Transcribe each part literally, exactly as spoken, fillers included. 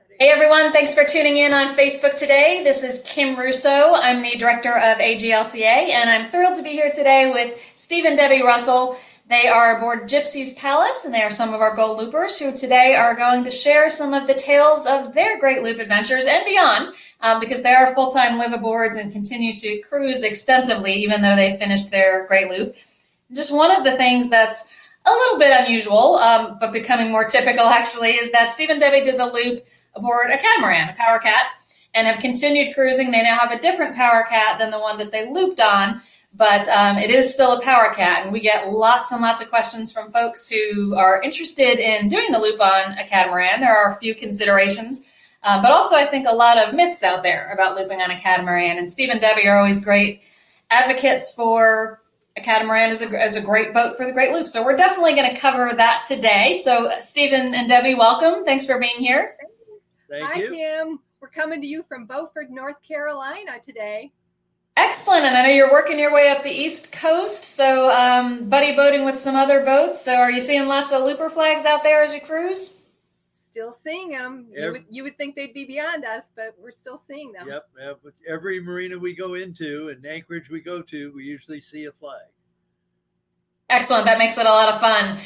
Hey everyone, thanks for tuning in on Facebook today. This is Kim Russo. I'm the director of A G L C A, and I'm thrilled to be here today with Steve and Debbie Russell. They are aboard Gypsy's Palace, and they are some of our Gold Loopers who today are going to share some of the tales of their great loop adventures and beyond, um, because they are full-time live-aboards and continue to cruise extensively, even though they finished their great loop. Just one of the things that's a little bit unusual, um, but becoming more typical actually, is that Steve and Debbie did the loop aboard a catamaran, a Power Cat, and have continued cruising. They now have a different Power Cat than the one that they looped on, but um, it is still a Power Cat, and we get lots and lots of questions from folks who are interested in doing the loop on a catamaran. There are a few considerations, uh, but also I think a lot of myths out there about looping on a catamaran, and Steve and Debbie are always great advocates for a catamaran as a, as a great boat for the Great Loop. So we're definitely going to cover that today. So Stephen and Debbie, welcome. Thanks for being here. Thank Hi, you. Kim. We're coming to you from Beaufort, North Carolina today. Excellent. And I know you're working your way up the East Coast, so um, buddy boating with some other boats. So are you seeing lots of looper flags out there as you cruise? Still seeing them. Every, you, would, you would think they'd be beyond us, but we're still seeing them. Yep. Every marina we go into and Anchorage we go to, we usually see a flag. Excellent. That makes it a lot of fun.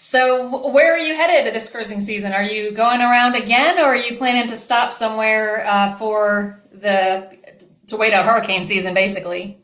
So where are you headed this cruising season? Are you going around again, or are you planning to stop somewhere uh, for the to wait out hurricane season, basically?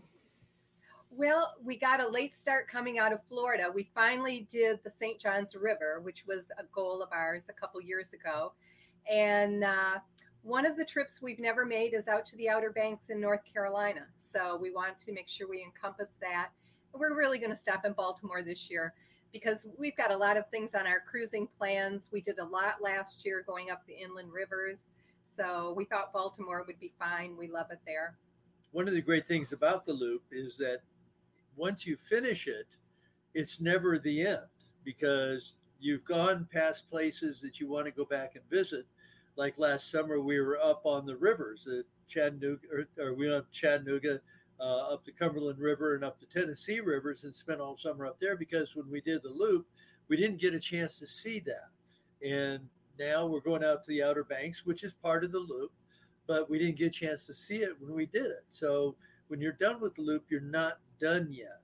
Well, we got a late start coming out of Florida. We finally did the Saint Johns River, which was a goal of ours a couple years ago. And uh, one of the trips we've never made is out to the Outer Banks in North Carolina. So we want to make sure we encompass that. We're really going to stop in Baltimore this year, because we've got a lot of things on our cruising plans. We did a lot last year going up the inland rivers. So we thought Baltimore would be fine. We love it there. One of the great things about the loop is that once you finish it, it's never the end, because you've gone past places that you want to go back and visit. Like last summer, we were up on the rivers at Chattanooga, or, or we went up Chattanooga, Uh, up the Cumberland River and up the Tennessee rivers, and spent all summer up there, because when we did the loop, we didn't get a chance to see that. And now we're going out to the Outer Banks, which is part of the loop, but we didn't get a chance to see it when we did it. So when you're done with the loop, you're not done yet.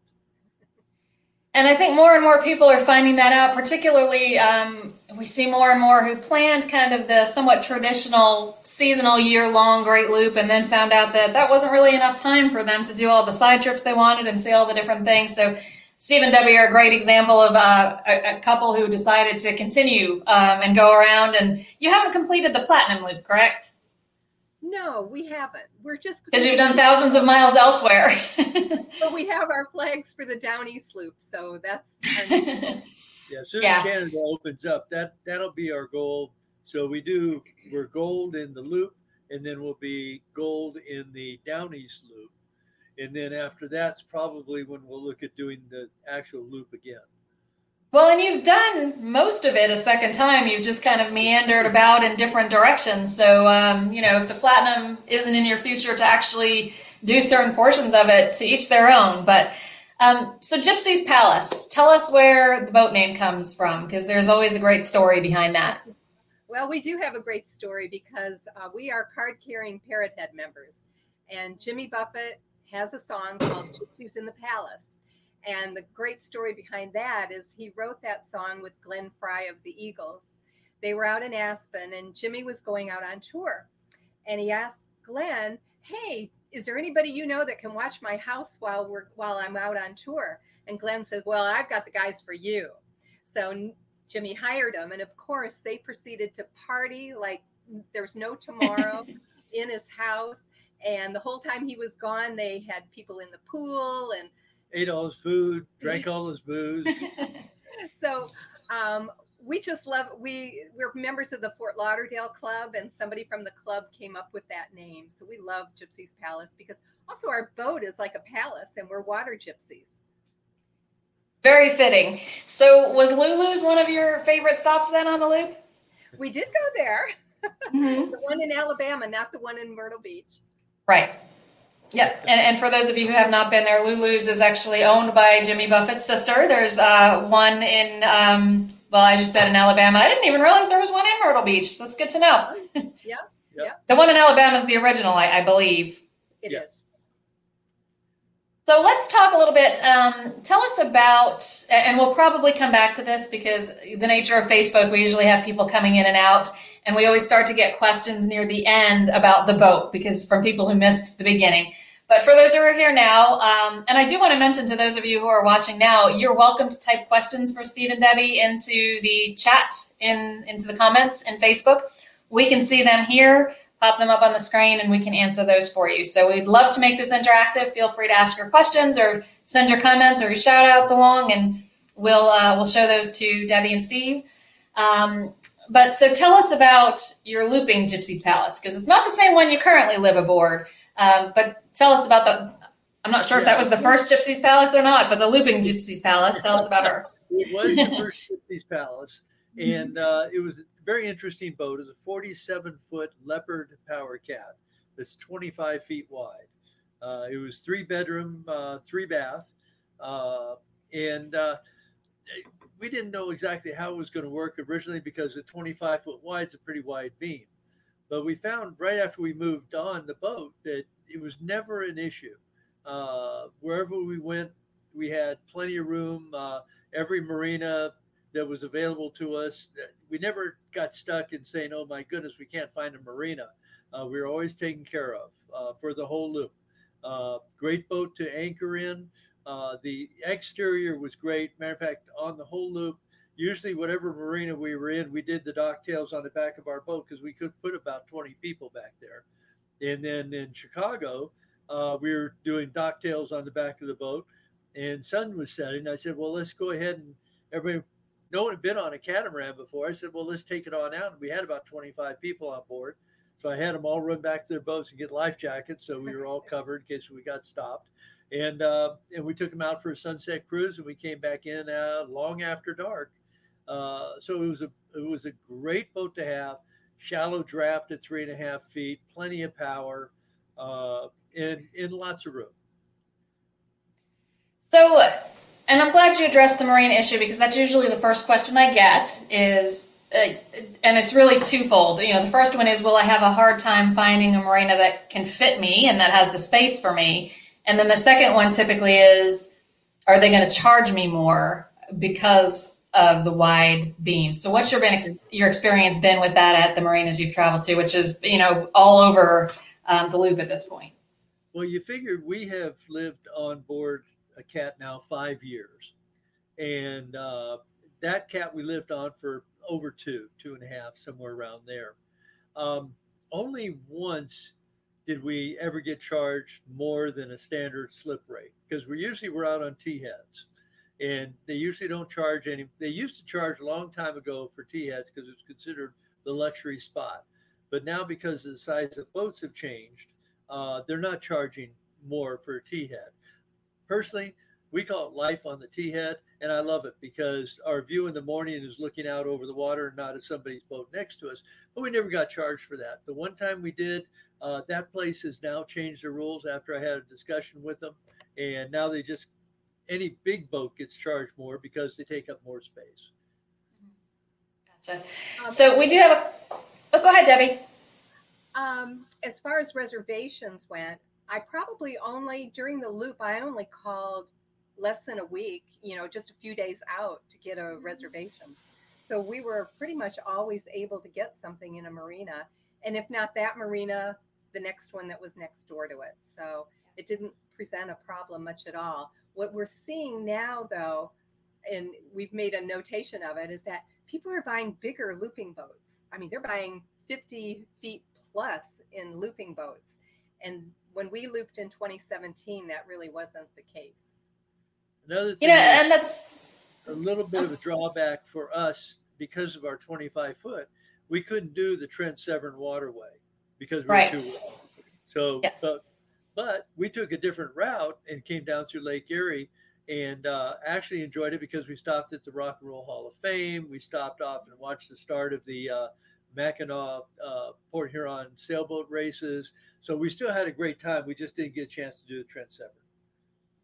And I think more and more people are finding that out, particularly um, we see more and more who planned kind of the somewhat traditional seasonal year-long Great Loop, and then found out that that wasn't really enough time for them to do all the side trips they wanted and see all the different things. So Steve and Debbie are a great example of uh, a, a couple who decided to continue um, and go around. And you haven't completed the Platinum Loop, correct? No, we haven't. We're just because you've done thousands of miles elsewhere. But we have our flags for the Down East Loop, so that's our yeah. As soon yeah. as Canada opens up, that that'll be our goal. So we do we're gold in the loop, and then we'll be gold in the Down East Loop, and then after that's probably when we'll look at doing the actual loop again. Well, and you've done most of it a second time. You've just kind of meandered about in different directions. So, um, you know, if the Platinum isn't in your future to actually do certain portions of it, to each their own. But um, so Gypsy's Palace, tell us where the boat name comes from, because there's always a great story behind that. Well, we do have a great story, because uh, we are card-carrying Parrot Head members. And Jimmy Buffett has a song called Gypsies in the Palace. And the great story behind that is he wrote that song with Glenn Fry of the Eagles. They were out in Aspen, and Jimmy was going out on tour. And he asked Glenn, hey, is there anybody you know that can watch my house while we're while I'm out on tour? And Glenn said, well, I've got the guys for you. So Jimmy hired them. And of course, they proceeded to party like there's no tomorrow in his house. And the whole time he was gone, they had people in the pool and ate all his food, drank all his booze. So um, we just love, we, we're members of the Fort Lauderdale Club, and somebody from the club came up with that name. So we love Gypsy's Palace, because also our boat is like a palace, and we're water gypsies. Very fitting. So was Lulu's one of your favorite stops then on the loop? We did go there. Mm-hmm. The one in Alabama, not the one in Myrtle Beach. Right. Yeah, and, and for those of you who have not been there, Lulu's is actually owned by Jimmy Buffett's sister. There's uh, one in um, well, I just said in Alabama. I didn't even realize there was one in Myrtle Beach. So that's good to know. Yeah, Yep. yeah. The one in Alabama is the original, I, I believe. It Yeah. is. So let's talk a little bit. Um, tell us about, and we'll probably come back to this because the nature of Facebook, we usually have people coming in and out, and we always start to get questions near the end about the boat because from people who missed the beginning. But for those who are here now, um, and I do want to mention to those of you who are watching now, you're welcome to type questions for Steve and Debbie into the chat, in into the comments in Facebook. We can see them here. Pop them up on the screen and we can answer those for you. So we'd love to make this interactive. Feel free to ask your questions or send your comments or your shout outs along, and we'll uh, we'll show those to Debbie and Steve. Um, but so tell us about your looping Gypsy's Palace, because it's not the same one you currently live aboard. Um, but tell us about the, I'm not sure yeah. if that was the first Gypsy's Palace or not, but the looping Gypsy's Palace. Tell us about her. It was the first Gypsy's Palace, and uh, it was very interesting boat. It's a forty-seven foot Leopard Power Cat that's twenty-five feet wide. Uh, it was three bedroom, uh, three bath, uh, and uh, we didn't know exactly how it was going to work originally because the twenty-five foot wide is a pretty wide beam. But we found right after we moved on the boat that it was never an issue. Uh, wherever we went, we had plenty of room. Uh, every marina that was available to us, we never got stuck in saying, oh my goodness, we can't find a marina. Uh, we were always taken care of uh, for the whole loop. Uh, great boat to anchor in. Uh, the exterior was great. Matter of fact, on the whole loop, usually whatever marina we were in, we did the docktails on the back of our boat because we could put about twenty people back there. And then in Chicago, uh, we were doing docktails on the back of the boat, and sun was setting. I said, well, let's go ahead and everybody, no one had been on a catamaran before. I said, well, let's take it on out. And we had about twenty-five people on board. So I had them all run back to their boats and get life jackets. So we were all covered in case we got stopped. And uh, and we took them out for a sunset cruise, and we came back in uh, long after dark. Uh, so it was a it was a great boat to have. Shallow draft at three and a half feet, plenty of power, uh, and in lots of room. So, and I'm glad you addressed the marine issue because that's usually the first question I get is, uh, and it's really twofold. You know, the first one is, will I have a hard time finding a marina that can fit me and that has the space for me? And then the second one typically is, are they going to charge me more because of the wide beams? So what's your been ex- your experience been with that at the marinas you've traveled to, which is, you know, all over um, the loop at this point? Well, you figured we have lived on board a cat now five years. And uh, that cat we lived on for over two, two and a half, somewhere around there. Um, only once did we ever get charged more than a standard slip rate, because we usually we're out on T-heads. And they usually don't charge any. They used to charge a long time ago for T-heads because it's considered the luxury spot. But now because the size of boats have changed, uh, they're not charging more for a T-head. Personally, we call it life on the T-head, and I love it because our view in the morning is looking out over the water and not at somebody's boat next to us. But we never got charged for that. The one time we did, uh, that place has now changed the rules after I had a discussion with them, and now they just any big boat gets charged more because they take up more space. Gotcha. Um, so we do have a, oh, go ahead, Debbie. Um, as far as reservations went, I probably only, during the loop, I only called less than a week, you know, just a few days out to get a reservation. So we were pretty much always able to get something in a marina. And if not that marina, the next one that was next door to it. So it didn't present a problem much at all. What we're seeing now, though, and we've made a notation of it, is that people are buying bigger looping boats. I mean, they're buying fifty feet plus in looping boats. And when we looped in twenty seventeen, that really wasn't the case. Another thing, yeah, and that's a little bit of a drawback for us because of our twenty-five foot. We couldn't do the Trent Severn waterway because we were right. too low. So, yes. but But we took a different route and came down through Lake Erie and uh, actually enjoyed it because we stopped at the Rock and Roll Hall of Fame. We stopped off and watched the start of the uh, Mackinac uh, Port Huron sailboat races. So we still had a great time. We just didn't get a chance to do the Trent Severn.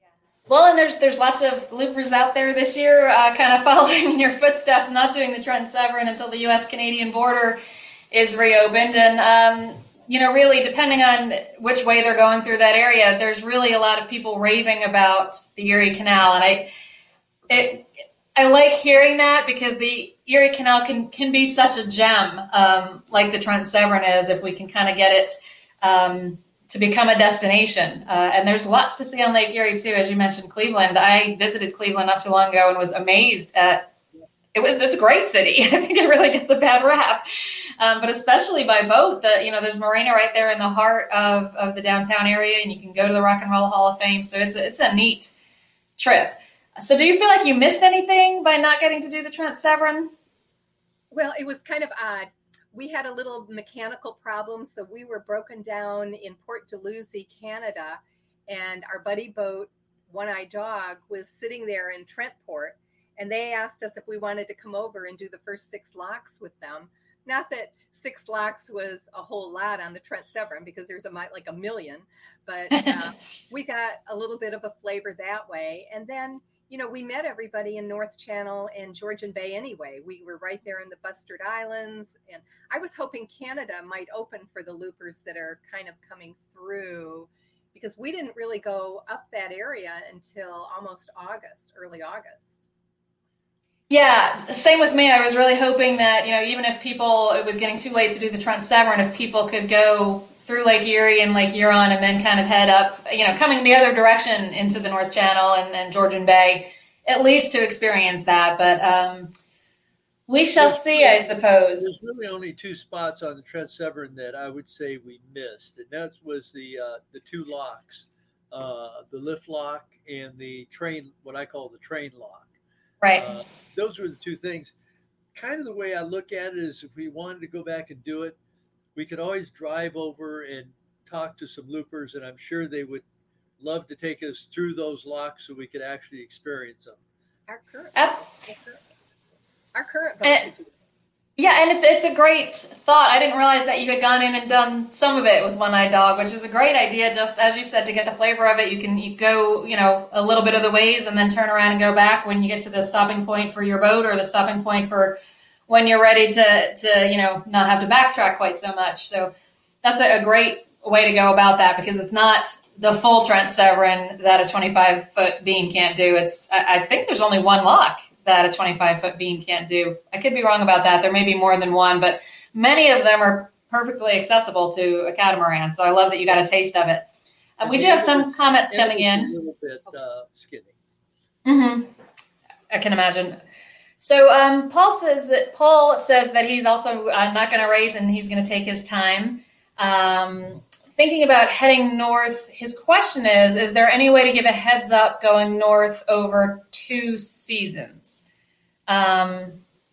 Well, and there's there's lots of loopers out there this year uh, kind of following in your footsteps, not doing the Trent Severn until the U S Canadian border is reopened. And, um, you know, really depending on which way they're going through that area, there's really a lot of people raving about the Erie Canal. And I it, I like hearing that because the Erie Canal can, can be such a gem um, like the Trent Severn is if we can kind of get it um to become a destination. Uh, and there's lots to see on Lake Erie too. As you mentioned, Cleveland. I visited Cleveland not too long ago and was amazed at, it was, it's a great city. I think it really gets a bad rap. Um, but especially by boat, the, you know, there's Marina right there in the heart of, of the downtown area, and you can go to the Rock and Roll Hall of Fame. So it's a, it's a neat trip. So do you feel like you missed anything by not getting to do the Trent Severn? Well, it was kind of odd. We had a little mechanical problem, so we were broken down in Port Dalhousie, Canada, and our buddy boat, One Eye Dog, was sitting there in Trentport, and they asked us if we wanted to come over and do the first six locks with them. Not that six locks was a whole lot on the Trent Severn, because there's a like a million, but uh, we got a little bit of a flavor that way. And then, you know, we met everybody in North Channel and Georgian Bay anyway. We were right there in the Bustard Islands. And I was hoping Canada might open for the loopers that are kind of coming through, because we didn't really go up that area until almost August, early August. Yeah, same with me. I was really hoping that, you know, even if people, it was getting too late to do the Trent Severn, if people could go through Lake Erie and Lake Huron and then kind of head up, you know, coming the other direction into the North Channel and then Georgian Bay, at least to experience that. But um, we shall there's, see, I suppose. There's really only two spots on the Trent Severn that I would say we missed, and that was the uh, the two locks, uh, the lift lock and the train, what I call the train lock. Right. Uh, those were the two things. Kind of the way I look at it is, if we wanted to go back and do it, we could always drive over and talk to some loopers, and I'm sure they would love to take us through those locks so we could actually experience them. Our current, Uh, our current, and, yeah, and it's it's a great thought. I didn't realize that you had gone in and done some of it with One Eye Dog, which is a great idea. Just as you said, to get the flavor of it, you can you go, you know, a little bit of the ways and then turn around and go back when you get to the stopping point for your boat, or the stopping point for when you're ready to, to, you know, not have to backtrack quite so much. So that's a, a great way to go about that, because it's not the full Trent Severn that a twenty-five foot beam can't do. It's, I, I think there's only one lock that a twenty-five foot beam can't do. I could be wrong about that. There may be more than one, but many of them are perfectly accessible to a catamaran. So I love that you got a taste of it. Uh, we do have some comments coming in. A little bit uh, skinny. Mm-hmm. I can imagine. So um, Paul says that Paul says that he's also uh, not going to race, and he's going to take his time. Um, thinking about heading north, his question is: is there any way to give a heads up going north over two seasons? Um,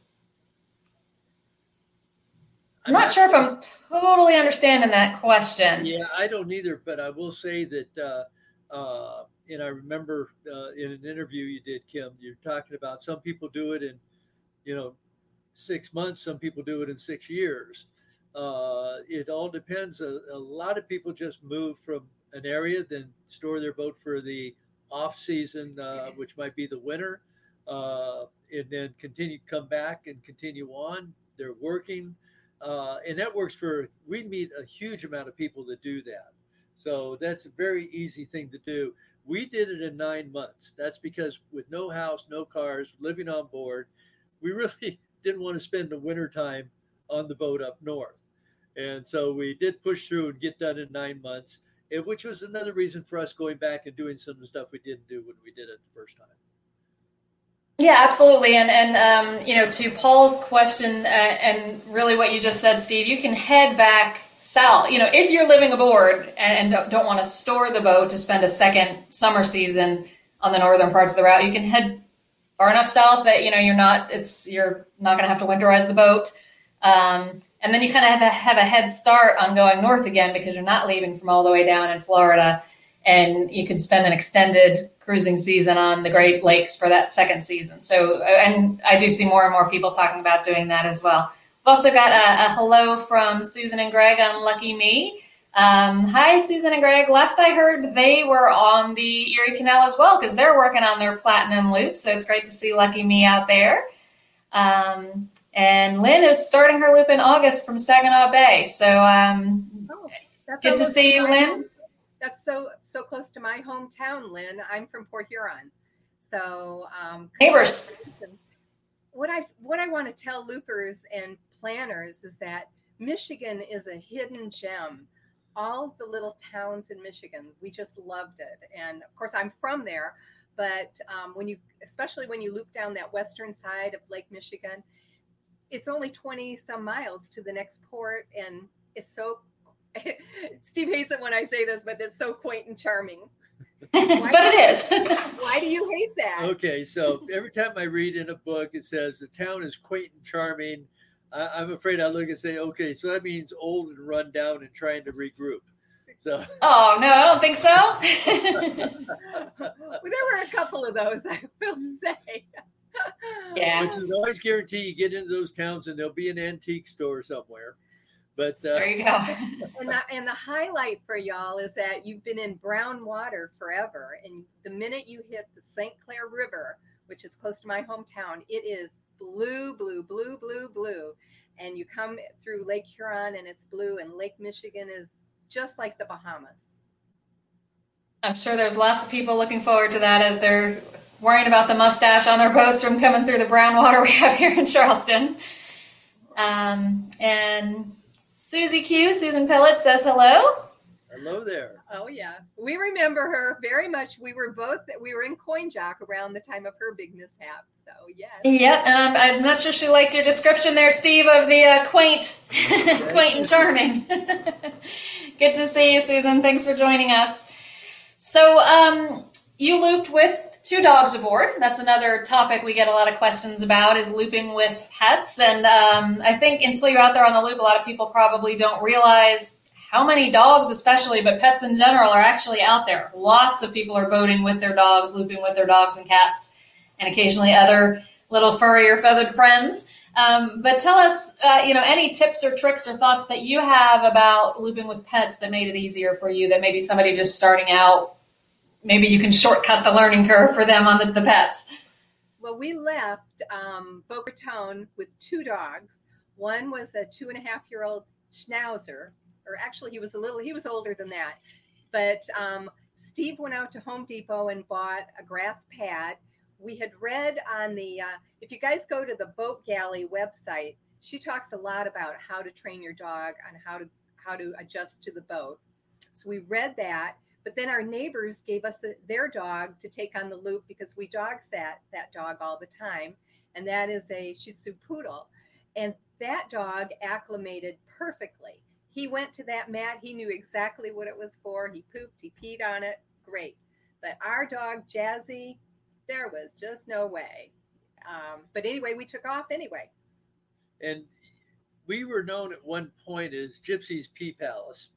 I'm not sure if I'm totally understanding that question. Yeah, I don't either, but I will say that, uh, uh, and I remember uh, in an interview you did, Kim, you're talking about some people do it in, you know, six months, some people do it in six years. Uh, it all depends. A, a lot of people just move from an area, then store their boat for the off season, uh, which might be the winter, uh, and then continue, come back and continue on. They're working. Uh, and that works for, we meet a huge amount of people that do that. So that's a very easy thing to do. We did it in nine months. That's because with no house, no cars, living on board, we really didn't want to spend the winter time on the boat up north. And so we did push through and get done in nine months, which was another reason for us going back and doing some of the stuff we didn't do when we did it the first time. Yeah, absolutely. And, and um, you know, to Paul's question uh, and really what you just said, Steve, you can head back south. You know, if you're living aboard and don't, don't want to store the boat to spend a second summer season on the northern parts of the route, you can head far enough south that, you know, you're not, it's, you're not going to have to winterize the boat. Um, and then you kind of have a, have a head start on going north again, because you're not leaving from all the way down in Florida, and you can spend an extended cruising season on the Great Lakes for that second season. So, and I do see more and more people talking about doing that as well. We've also got a, a hello from Susan and Greg on Lucky Me. Um, hi, Susan and Greg. Last I heard, they were on the Erie Canal as well because they're working on their platinum loop. So it's great to see Lucky Me out there. Um, and Lynn is starting her loop in August from Saginaw Bay. So um, oh, that's good to see you, Lynn. Home. That's so so close to my hometown, Lynn. I'm from Port Huron. So um, neighbors. What I what I want to tell loopers and planners is that Michigan is a hidden gem. All the little towns in Michigan, we just loved it. And of course, I'm from there. But um, when you, especially when you loop down that western side of Lake Michigan, it's only twenty some miles to the next port, and it's so. Steve hates it when I say this, but it's so quaint and charming. Why but it is. Why do you hate that? Okay, so every time I read in a book, it says the town is quaint and charming. I, I'm afraid I look and say, okay, so that means old and run down and trying to regroup. So. Oh no, I don't think so. Well, there were a couple of those, I will say. Yeah. But you can always guarantee you get into those towns and there'll be an antique store somewhere. But uh, there you go. and, the, and the highlight for y'all is that you've been in brown water forever. And the minute you hit the Saint Clair River, which is close to my hometown, it is blue, blue, blue, blue, blue. And you come through Lake Huron and it's blue, and Lake Michigan is just like the Bahamas. I'm sure there's lots of people looking forward to that as they're worrying about the mustache on their boats from coming through the brown water we have here in Charleston. Um, and Susie Q, Susan Pellett says hello. Hello there. Oh yeah, we remember her very much. We were both we were in Coin Jock around the time of her big mishap. So yes. Yep. Um, I'm not sure she liked your description there, Steve, of the uh, quaint, quaint and charming. Good to see you, Susan. Thanks for joining us. So um, you looped with two dogs aboard. That's another topic we get a lot of questions about, is looping with pets. And um, I think until you're out there on the loop, a lot of people probably don't realize how many dogs, especially, but pets in general, are actually out there. Lots of people are boating with their dogs, looping with their dogs and cats, and occasionally other little furry or feathered friends. Um, but tell us, uh, you know, any tips or tricks or thoughts that you have about looping with pets that made it easier for you, that maybe somebody just starting out, maybe you can shortcut the learning curve for them on the, the pets. Well, we left um, Boca Raton with two dogs. One was a two and a half year old Schnauzer, or actually he was a little, he was older than that. But um, Steve went out to Home Depot and bought a grass pad. We had read on the, uh, if you guys go to the Boat Galley website, she talks a lot about how to train your dog on how to, how to adjust to the boat. So we read that. But then our neighbors gave us a, their dog to take on the loop, because we dog sat that dog all the time. And that is a Shih Tzu poodle. And that dog acclimated perfectly. He went to that mat. He knew exactly what it was for. He pooped, he peed on it. Great. But our dog, Jazzy, there was just no way. Um, but anyway, we took off anyway. And we were known at one point as Gypsy's Pee Palace.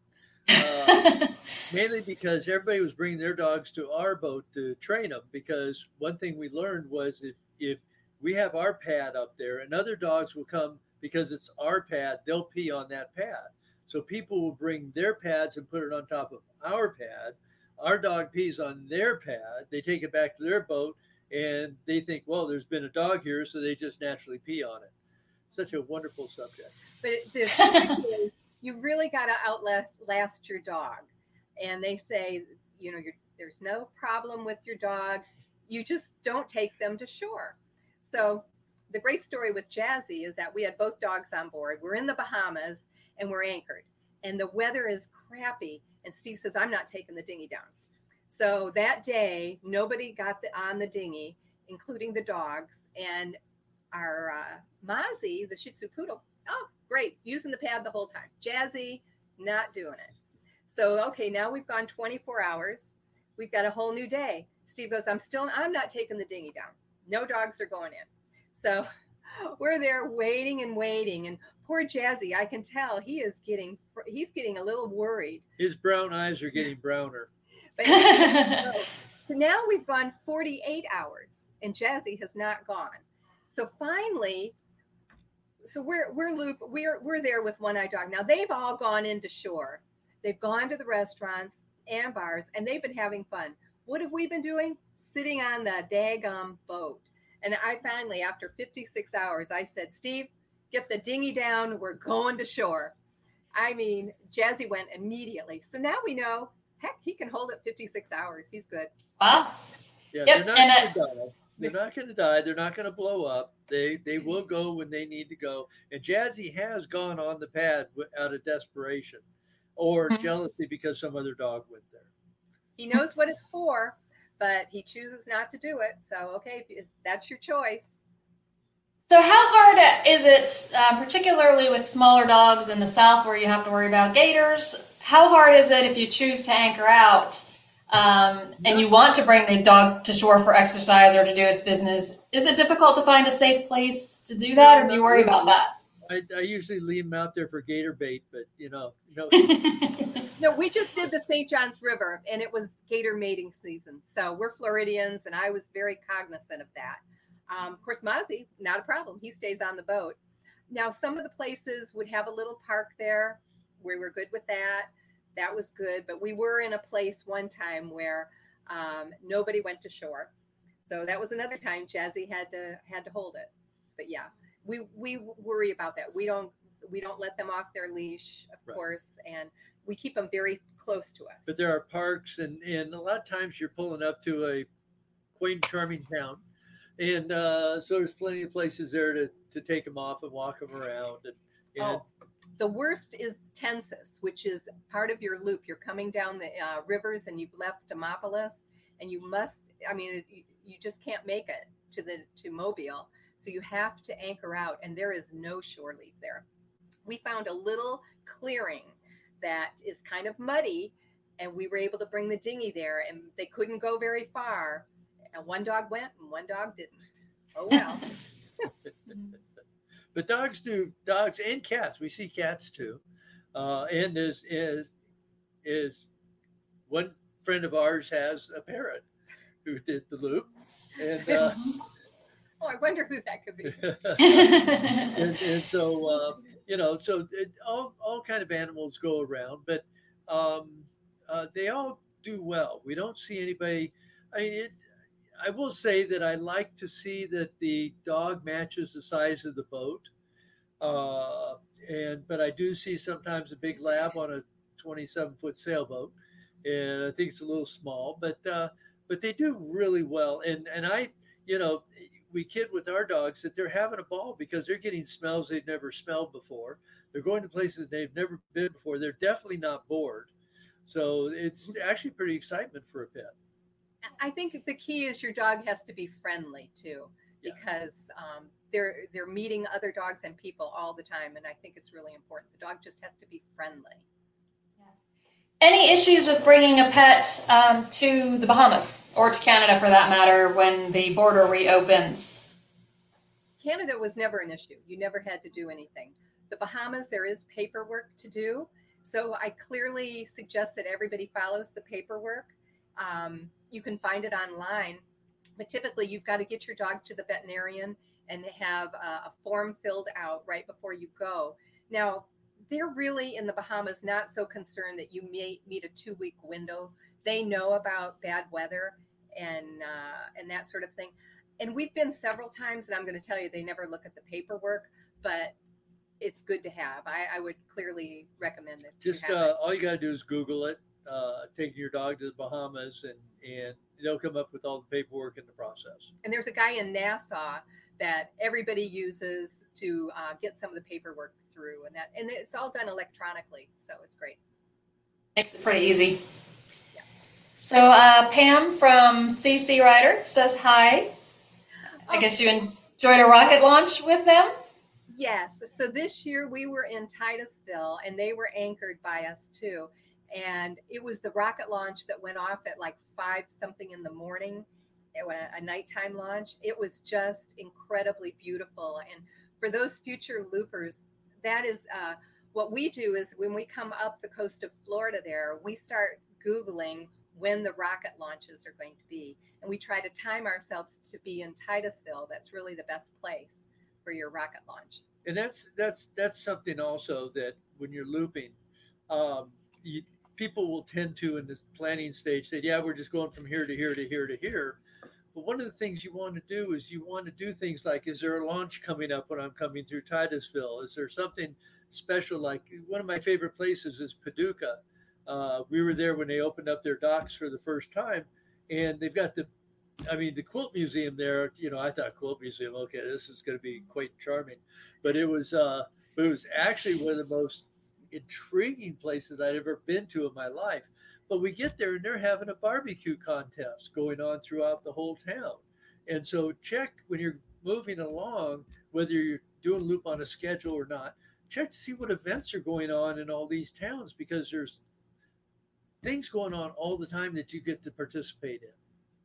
Uh, mainly because everybody was bringing their dogs to our boat to train them, because one thing we learned was if, if we have our pad up there and other dogs will come because it's our pad, they'll pee on that pad. So people will bring their pads and put it on top of our pad. Our dog pees on their pad. They take it back to their boat and they think, well, there's been a dog here, so they just naturally pee on it. Such a wonderful subject. But it, the, you really got to outlast last your dog. And they say, you know, you're, there's no problem with your dog. You just don't take them to shore. So the great story with Jazzy is that we had both dogs on board. We're in the Bahamas and we're anchored. And the weather is crappy. And Steve says, I'm not taking the dinghy down. So that day, nobody got the, on the dinghy, including the dogs. And our uh, Mozzie, the Shih Tzu poodle, oh, great, using the pad the whole time. Jazzy, not doing it. So, okay, now we've gone twenty-four hours. We've got a whole new day. Steve goes, I'm still, I'm not taking the dinghy down. No dogs are going in. So we're there waiting and waiting. And poor Jazzy, I can tell he is getting, he's getting a little worried. His brown eyes are getting browner. But so now we've gone forty-eight hours and Jazzy has not gone. So finally, so we're we're loop we're we're there with one-eyed dog. Now they've all gone into shore. They've gone to the restaurants and bars, and they've been having fun. What have we been doing? Sitting on the daggum boat. And I finally, after fifty-six hours, I said, Steve, get the dinghy down. We're going to shore. I mean, Jazzy went immediately. So now we know, heck, he can hold it fifty-six hours. He's good. Wow. Yeah, Yep, they're not and, going to die. They're not going to die. They're not going to blow up. They they will go when they need to go. And Jazzy has gone on the pad w- out of desperation or Mhm. jealousy because some other dog went there. He knows what it's for, but he chooses not to do it. So, okay, if that's your choice. So how hard is it, uh, particularly with smaller dogs in the South where you have to worry about gators, how hard is it if you choose to anchor out um, and you want to bring the dog to shore for exercise or to do its business? Is it difficult to find a safe place to do that, or do you worry about that? I, I usually leave them out there for gator bait, but you know, no. No, we just did the Saint Johns River, and it was gator mating season. So we're Floridians, and I was very cognizant of that. Um, of course, Mozzie, not a problem. He stays on the boat. Now, some of the places would have a little park there. We were good with that. That was good. But we were in a place one time where um, nobody went to shore. So that was another time Jazzy had to had to hold it. But yeah, we we worry about that. We don't we don't let them off their leash, of Right. course, and we keep them very close to us. But there are parks, and, and a lot of times you're pulling up to a quaint, charming town. And uh, so there's plenty of places there to, to take them off and walk them around. And, and Oh, the worst is Tensas, which is part of your loop. You're coming down the uh, rivers and you've left Demopolis, and you must, I mean, it, you, you just can't make it to the to Mobile. So you have to anchor out, and there is no shore leave there. We found a little clearing that is kind of muddy, and we were able to bring the dinghy there, and they couldn't go very far. And one dog went and one dog didn't. Oh, well. but dogs do dogs and cats. We see cats too. Uh, and is is is one friend of ours has a parrot who did the loop, and uh, Oh, I wonder who that could be. and, and so uh, you know, so it, all all kind of animals go around, but um, uh, they all do well. We don't see anybody. I mean, it, I will say that I like to see that the dog matches the size of the boat, uh, and but I do see sometimes a big lab on a twenty-seven foot sailboat, and I think it's a little small, but uh, but they do really well. And and I, you know, we kid with our dogs that they're having a ball because they're getting smells they've never smelled before. They're going to places they've never been before. They're definitely not bored. So it's actually pretty excitement for a pet. I think the key is your dog has to be friendly too, Yeah. because um, they're they're meeting other dogs and people all the time, and I think it's really important. The dog just has to be friendly. Any issues with bringing a pet um, to the Bahamas or to Canada, for that matter, when the border reopens? Canada was never an issue. You never had to do anything. The Bahamas, there is paperwork to do, so I clearly suggest that everybody follows the paperwork. Um, you can find it online, but typically you've got to get your dog to the veterinarian and have a, a form filled out right before you go. Now, they're really in the Bahamas not so concerned that you may meet a two-week window. They know about bad weather and uh, and that sort of thing. And we've been several times, and I'm going to tell you, they never look at the paperwork, but it's good to have. I, I would clearly recommend it. Just uh, all you got to do is Google it, uh, taking your dog to the Bahamas, and, and they'll come up with all the paperwork in the process. And there's a guy in Nassau that everybody uses to uh, get some of the paperwork through, and that and it's all done electronically, so it's great. Makes it pretty easy. Yeah. So uh, Pam from C C Rider says hi. I guess you enjoyed a rocket launch with them? Yes. So this year we were in Titusville, and they were anchored by us too. And it was the rocket launch that went off at like five something in the morning, a nighttime launch. It was just incredibly beautiful. And for those future loopers, that is uh, what we do is when we come up the coast of Florida there, we start Googling when the rocket launches are going to be. And we try to time ourselves to be in Titusville. That's really the best place for your rocket launch. And that's that's that's something also that when you're looping, um, you, people will tend to in the planning stage say, yeah, we're just going from here to here to here to here. But one of the things you want to do is you want to do things like, is there a launch coming up when I'm coming through Titusville? Is there something special? Like one of my favorite places is Paducah. Uh, we were there when they opened up their docks for the first time, and they've got the, I mean, the quilt museum there. You know, I thought quilt museum, okay, this is going to be quite charming, but it was, uh, but it was actually one of the most intriguing places I'd ever been to in my life. But we get there and they're having a barbecue contest going on throughout the whole town. And so check when you're moving along, whether you're doing loop on a schedule or not, check to see what events are going on in all these towns, because there's things going on all the time that you get to participate in.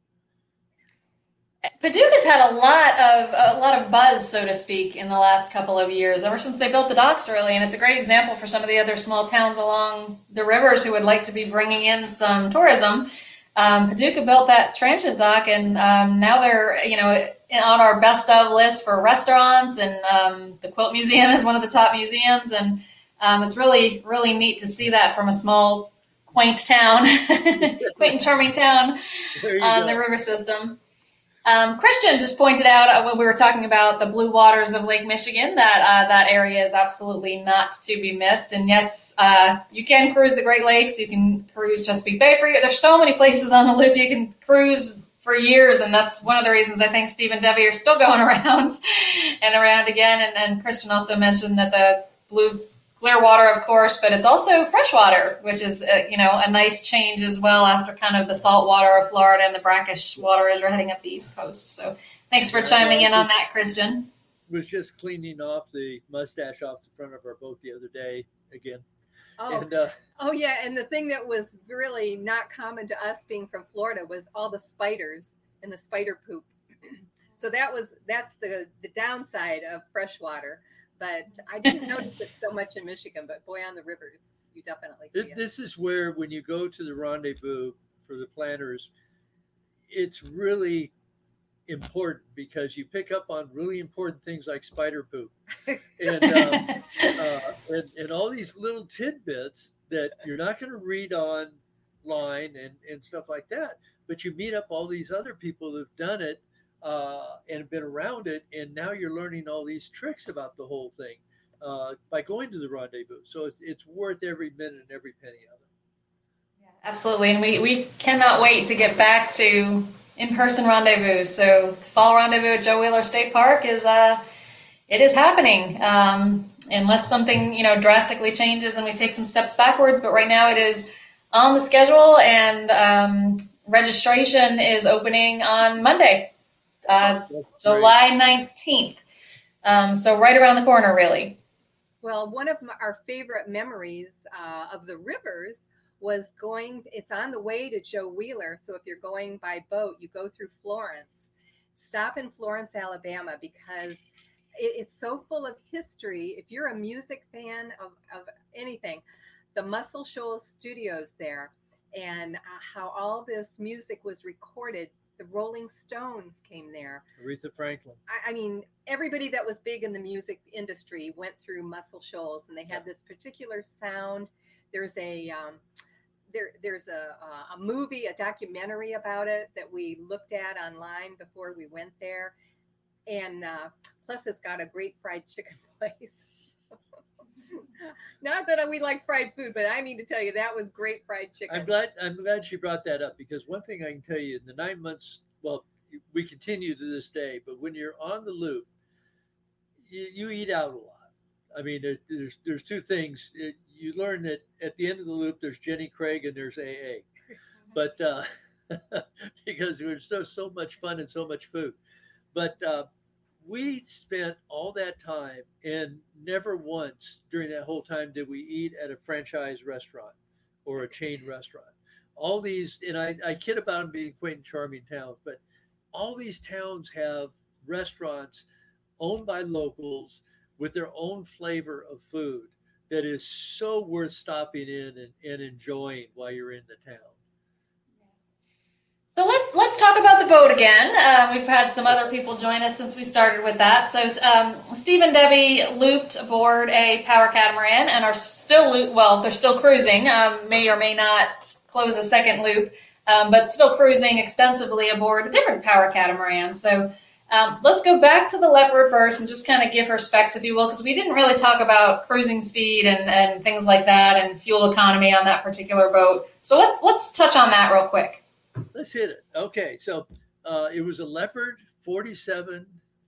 Paducah's had a lot of a lot of buzz, so to speak, in the last couple of years, ever since they built the docks, really. And it's a great example for some of the other small towns along the rivers who would like to be bringing in some tourism. Um, Paducah built that transient dock, and um, now they're, you know, on our best of list for restaurants. And um, the Quilt Museum is one of the top museums, and um, it's really, really neat to see that from a small, quaint town, quaint and charming town on the river system. Um, Christian just pointed out uh, when we were talking about the blue waters of Lake Michigan that uh, that area is absolutely not to be missed. And yes, uh, you can cruise the Great Lakes. You can cruise Chesapeake Bay for you. There's so many places on the loop you can cruise for years, and that's one of the reasons I think Steve and Debbie are still going around and around again. And, and Christian also mentioned that the blues clear water, of course, but it's also freshwater, which is, uh, you know, a nice change as well after kind of the salt water of Florida and the brackish water as we're heading up the East Coast. So thanks for chiming in on that, Christian. Was just cleaning off the mustache off the front of our boat the other day again. Oh, and, uh, oh yeah. And the thing that was really not common to us being from Florida was all the spiders and the spider poop. So that was, that's the, the downside of freshwater. But I didn't notice it so much in Michigan, but boy, on the rivers, you definitely see it. This is where, when you go to the rendezvous for the planners, it's really important because you pick up on really important things like spider poop and, uh, uh, and, and all these little tidbits that you're not going to read online and, and stuff like that. But you meet up all these other people who've done it Uh, and been around it, and now you're learning all these tricks about the whole thing uh, by going to the rendezvous. So it's, it's worth every minute and every penny of it. Yeah, absolutely, and we, we cannot wait to get back to in-person rendezvous. So the fall rendezvous at Joe Wheeler State Park is uh, it is happening, um, unless something, you know, drastically changes and we take some steps backwards. But right now it is on the schedule, and um, registration is opening on Monday. Uh, July nineteenth. Um, so right around the corner, really. Well, one of my, our favorite memories uh, of the rivers was going, it's on the way to Joe Wheeler. So if you're going by boat, you go through Florence. Stop in Florence, Alabama, because it, it's so full of history. If you're a music fan of, of anything, the Muscle Shoals Studios there, and uh, how all this music was recorded. The Rolling Stones came there. Aretha Franklin. I, I mean, everybody that was big in the music industry went through Muscle Shoals, and they had this particular sound. There's a um, there there's a a movie, a documentary about it that we looked at online before we went there, and uh, plus it's got a great fried chicken place. Not that we like fried food, but I mean to tell you, that was great fried chicken. I'm glad I'm glad she brought that up, because one thing I can tell you, in the nine months, well, we continue to this day, but when you're on the loop, you, you eat out a lot. I mean, there, there's there's two things. It, you learn that at the end of the loop, there's Jenny Craig and there's A A, but uh, because there's so so much fun and so much food, but. Uh, We spent all that time, and never once during that whole time did we eat at a franchise restaurant or a chain restaurant. All these, and I, I kid about them being quaint and charming towns, but all these towns have restaurants owned by locals with their own flavor of food that is so worth stopping in and, and enjoying while you're in the town. So let, let's talk about the boat again. Uh, we've had some other people join us since we started with that. So um, Steve and Debbie looped aboard a power catamaran and are still, loop, well, they're still cruising, um, may or may not close a second loop, um, but still cruising extensively aboard a different power catamaran. So um, let's go back to the Leopard first and just kind of give her specs, if you will, because we didn't really talk about cruising speed and, and things like that and fuel economy on that particular boat. So let's let's touch on that real quick. Let's hit it. Okay, so uh, it was a Leopard, forty-seven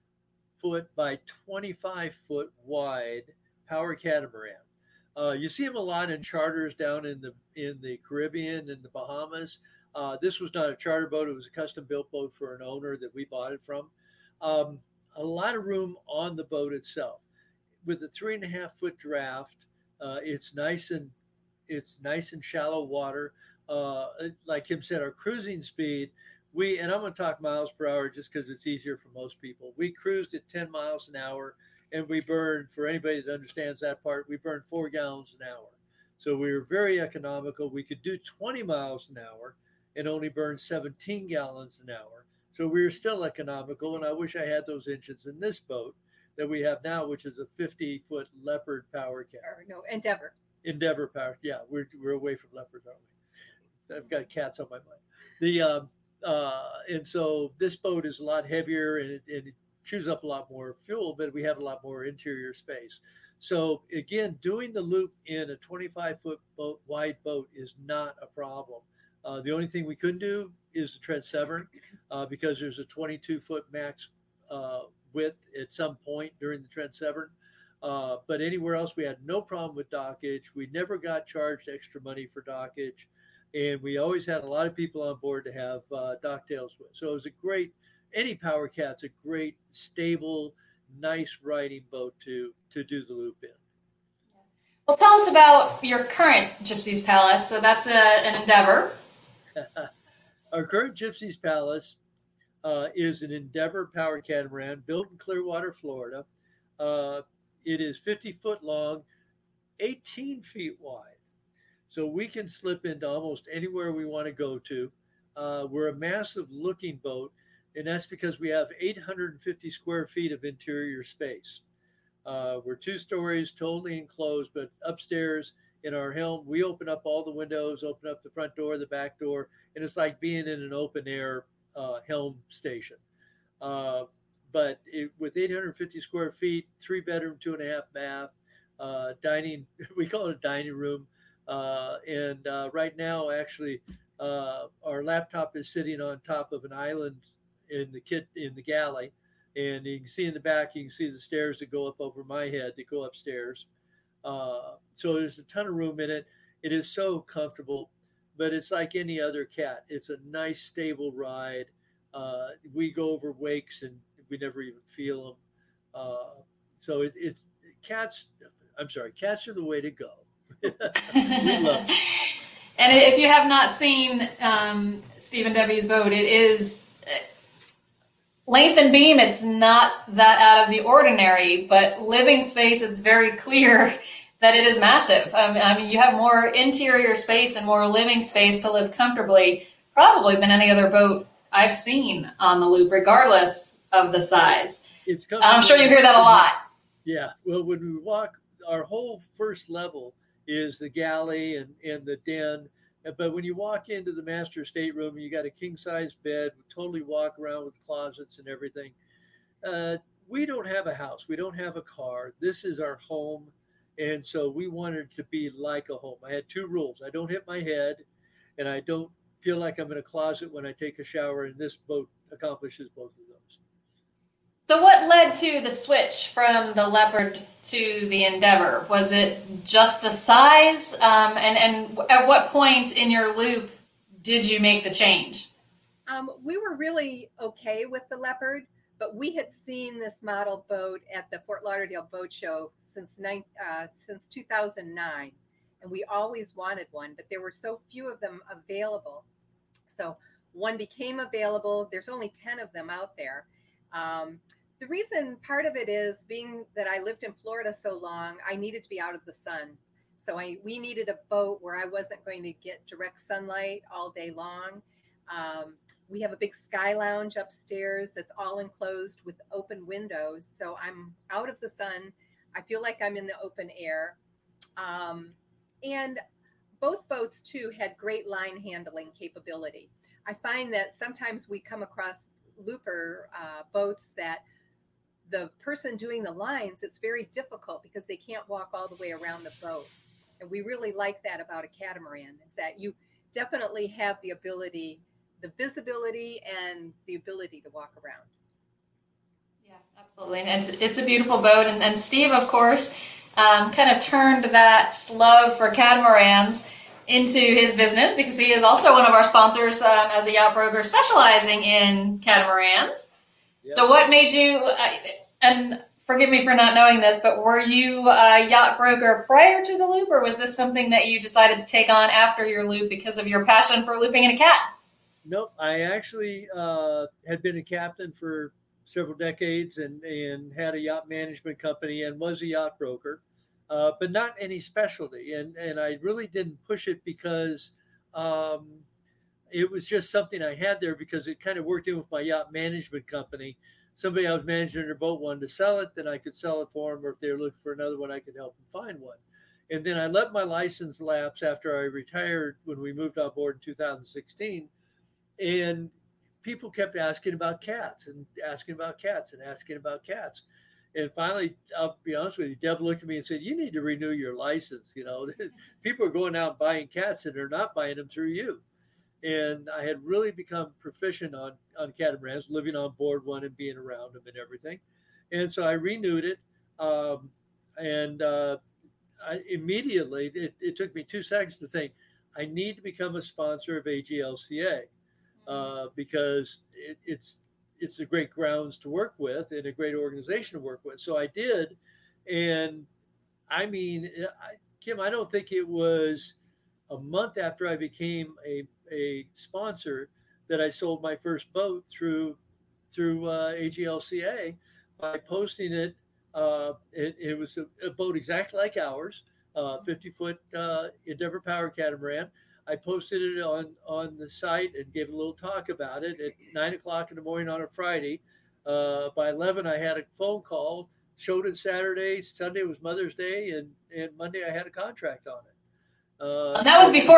foot by twenty-five foot wide power catamaran. Uh, you see them a lot in charters down in the in the Caribbean and the Bahamas. Uh, this was not a charter boat; it was a custom-built boat for an owner that we bought it from. Um, a lot of room on the boat itself, with a three and a half foot draft. Uh, it's nice and it's nice and shallow water. Uh, like Kim said, our cruising speed, we, and I'm going to talk miles per hour just because it's easier for most people. We cruised at ten miles an hour and we burned, for anybody that understands that part, we burned four gallons an hour. So we were very economical. We could do twenty miles an hour and only burn seventeen gallons an hour. So we were still economical. And I wish I had those engines in this boat that we have now, which is a fifty foot Leopard power cat. Or no, Endeavor. Endeavor power. Yeah, we're, we're away from Leopards, aren't we? I've got cats on my mind. The um, uh, and so this boat is a lot heavier and it, and it chews up a lot more fuel, but we have a lot more interior space. So again, doing the loop in a twenty-five foot boat, wide boat is not a problem. Uh, the only thing we couldn't do is the Trent Severn uh, because there's a twenty-two foot max uh, width at some point during the Trent Severn. Uh, but anywhere else, we had no problem with dockage. We never got charged extra money for dockage. And we always had a lot of people on board to have uh, docktails with. So it was a great, any power cat's a great, stable, nice riding boat to to do the loop in. Well, tell us about your current Gypsy's Palace. So that's a, an Endeavor. Our current Gypsy's Palace uh, is an Endeavor power catamaran built in Clearwater, Florida. Uh, it is fifty foot long, eighteen feet wide. So we can slip into almost anywhere we want to go to. Uh, we're a massive looking boat, and that's because we have eight hundred fifty square feet of interior space. Uh, we're two stories, totally enclosed, but upstairs in our helm, we open up all the windows, open up the front door, the back door, and it's like being in an open air uh, helm station. Uh, but it, with eight hundred fifty square feet, three bedroom, two and a half bath, uh, dining, we call it a dining room. Uh, and uh, right now, actually, uh, our laptop is sitting on top of an island in the kit in the galley, and you can see in the back, you can see the stairs that go up over my head that go upstairs. Uh, so there's a ton of room in it. It is so comfortable, but it's like any other cat. It's a nice, stable ride. Uh, we go over wakes and we never even feel them. Uh, so it, it's cats. I'm sorry, cats are the way to go. We love it. And if you have not seen um, Steve and Debbie's boat, it is length and beam. It's not that out of the ordinary, but living space, it's very clear that it is massive. Um, I mean, you have more interior space and more living space to live comfortably, probably than any other boat I've seen on the loop, regardless of the size. It's I'm sure you hear that a lot. Yeah. Well, when we walk, our whole first level is the galley and, and the den. But when you walk into the master stateroom, you got a king size bed, totally walk around with closets and everything. Uh, we don't have a house. We don't have a car. This is our home. And so we wanted to be like a home. I had two rules. I don't hit my head and I don't feel like I'm in a closet when I take a shower. And this boat accomplishes both of those. So what led to the switch from the Leopard to the Endeavor? Was it just the size? Um, and, and at what point in your loop did you make the change? Um, we were really okay with the Leopard, but we had seen this model boat at the Fort Lauderdale Boat Show since nine, uh, since two thousand nine. And we always wanted one, but there were so few of them available. So one became available. There's only ten of them out there. Um, the reason, part of it is being that I lived in Florida so long, I needed to be out of the sun. So I, we needed a boat where I wasn't going to get direct sunlight all day long. Um, we have a big sky lounge upstairs that's all enclosed with open windows. So I'm out of the sun. I feel like I'm in the open air. Um, and both boats, too, had great line handling capability. I find that sometimes we come across looper uh, boats that the person doing the lines, it's very difficult because they can't walk all the way around the boat. And we really like that about a catamaran, is that you definitely have the ability, the visibility and the ability to walk around. Yeah, absolutely. And it's, it's a beautiful boat. And, and Steve, of course, um, kind of turned that love for catamarans into his business because he is also one of our sponsors um, as a yacht broker specializing in catamarans. Yep. So what made you, uh, and forgive me for not knowing this, but were you a yacht broker prior to the loop, or was this something that you decided to take on after your loop because of your passion for looping in a cat? Nope. I actually uh, had been a captain for several decades and, and had a yacht management company and was a yacht broker, uh, but not any specialty. And, and I really didn't push it because um, it was just something I had there because it kind of worked in with my yacht management company. Somebody I was managing their boat wanted to sell it, then I could sell it for them, or if they were looking for another one, I could help them find one. And then I let my license lapse after I retired when we moved on board in two thousand sixteen. And people kept asking about cats and asking about cats and asking about cats. And finally, I'll be honest with you, Deb looked at me and said, you need to renew your license. You know, people are going out and buying cats and they're not buying them through you. And I had really become proficient on, on catamarans, living on board one and being around them and everything. And so I renewed it. Um, and uh, I immediately, it, it took me two seconds to think, I need to become a sponsor of A G L C A uh, because it, it's it's a great grounds to work with and a great organization to work with. So I did. And I mean, I, Kim, I don't think it was a month after I became a, a sponsor that I sold my first boat through through uh, A G L C A by posting it. Uh, it, it was a, a boat exactly like ours, uh, fifty foot uh, Endeavor Power catamaran. I posted it on, on the site and gave a little talk about it at nine o'clock in the morning on a Friday. Uh, by eleven, I had a phone call, showed it Saturday, Sunday was Mother's Day, and, and Monday I had a contract on it. Uh, that was before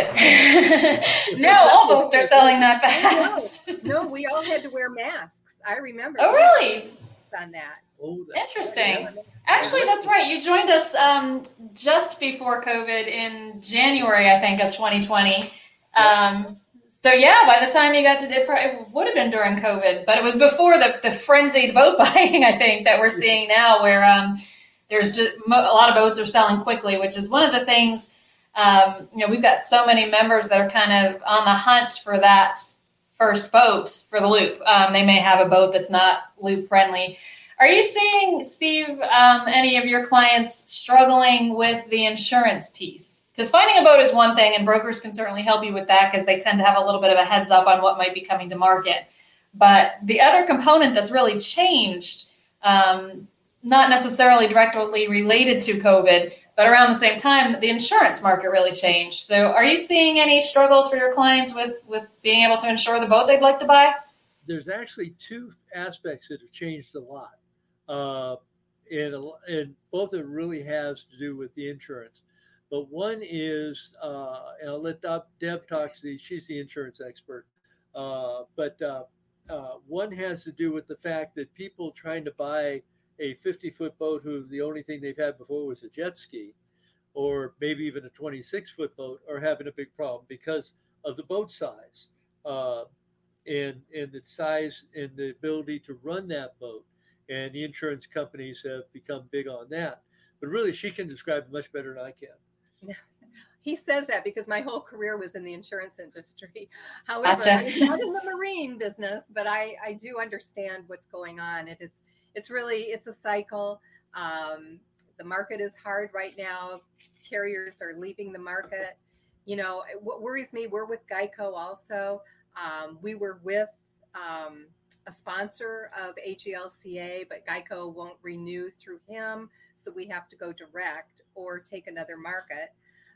COVID. Now all boats are selling that fast. No, no, we all had to wear masks. I remember. Oh, really? On that. Oh, interesting. Right. Actually, that's right. You joined us um, just before COVID in January, I think, of twenty twenty. Um, so yeah, by the time you got to, it, it would have been during COVID, but it was before the, the frenzied boat buying, I think, that we're seeing now, where um, there's just a lot of boats are selling quickly, which is one of the things. Um, you know, we've got so many members that are kind of on the hunt for that first boat for the loop. Um, they may have a boat that's not loop friendly. Are you seeing, Steve, um, any of your clients struggling with the insurance piece? Because finding a boat is one thing, and brokers can certainly help you with that because they tend to have a little bit of a heads up on what might be coming to market. But the other component that's really changed, um, not necessarily directly related to COVID, but around the same time, the insurance market really changed. So are you seeing any struggles for your clients with, with being able to insure the boat they'd like to buy? There's actually two aspects that have changed a lot. Uh, and, and both of it really has to do with the insurance. But one is, uh, and I'll let Deb talk to the, she's the insurance expert. Uh, but uh, uh, one has to do with the fact that people trying to buy a fifty foot boat who the only thing they've had before was a jet ski, or maybe even a twenty-six foot boat, are having a big problem because of the boat size uh, and, and the size and the ability to run that boat. And the insurance companies have become big on that. But really, she can describe it much better than I can. He says that because my whole career was in the insurance industry. However, gotcha. I'm not in the marine business, but I, I do understand what's going on. And it's it's really, it's a cycle. Um, the market is hard right now. Carriers are leaving the market. You know, what worries me, we're with Geico also. Um, we were with um, a sponsor of A G L C A, but Geico won't renew through him. So we have to go direct or take another market.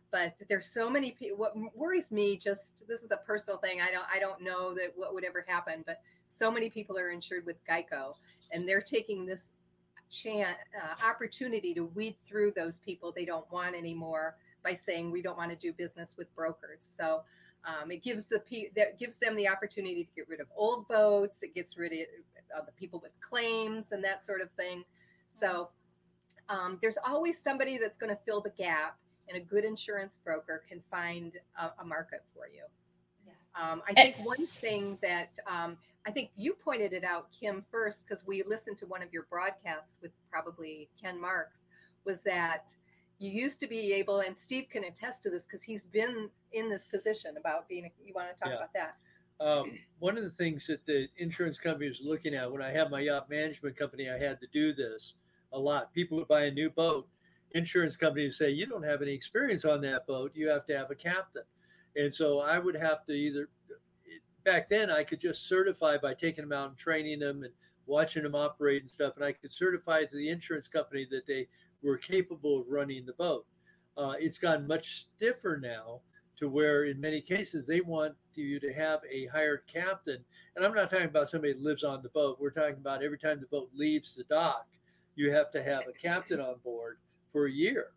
But there's so many people. What worries me, just this is a personal thing. I don't I don't know that what would ever happen, but so many people are insured with Geico, and they're taking this chance uh, opportunity to weed through those people they don't want anymore by saying we don't want to do business with brokers. So um, it gives the that gives them the opportunity to get rid of old boats. It gets rid of uh, the people with claims and that sort of thing. So um, there's always somebody that's going to fill the gap. And a good insurance broker can find a, a market for you. Yeah. Um, I think one thing that um, I think you pointed it out, Kim, first, because we listened to one of your broadcasts with probably Ken Marks, was that you used to be able, and Steve can attest to this because he's been in this position about being, a, you want to talk yeah. about that? Um, one of the things that the insurance company was looking at when I had my yacht management company, I had to do this a lot. People would buy a new boat. Insurance companies say, you don't have any experience on that boat. You have to have a captain. And so I would have to either, back then I could just certify by taking them out and training them and watching them operate and stuff. And I could certify to the insurance company that they were capable of running the boat. Uh, it's gotten much stiffer now to where in many cases they want you to have a hired captain. And I'm not talking about somebody that lives on the boat. We're talking about every time the boat leaves the dock, you have to have a captain on board for a year.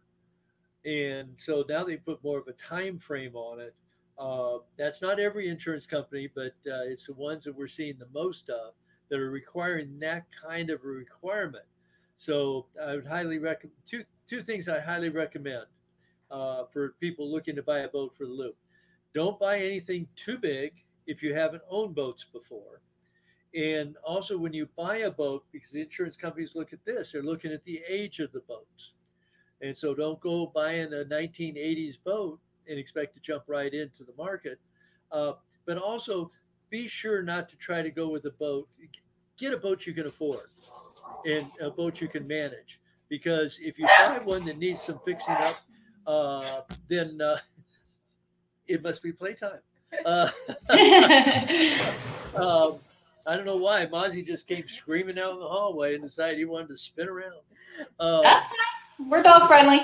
And so now they put more of a time frame on it. Uh, that's not every insurance company, but uh, it's the ones that we're seeing the most of that are requiring that kind of a requirement. So I would highly recommend two two things I highly recommend uh, for people looking to buy a boat for the loop. Don't buy anything too big if you haven't owned boats before. And also when you buy a boat, because the insurance companies look at this, they're looking at the age of the boats. And so don't go buying a nineteen eighties boat and expect to jump right into the market. Uh, but also be sure not to try to go with a boat. Get a boat you can afford and a boat you can manage. Because if you buy one that needs some fixing up, uh, then uh, it must be playtime. Uh, um, I don't know why. Mozzie just came screaming out in the hallway and decided he wanted to spin around. Um, That's fine. We're dog friendly.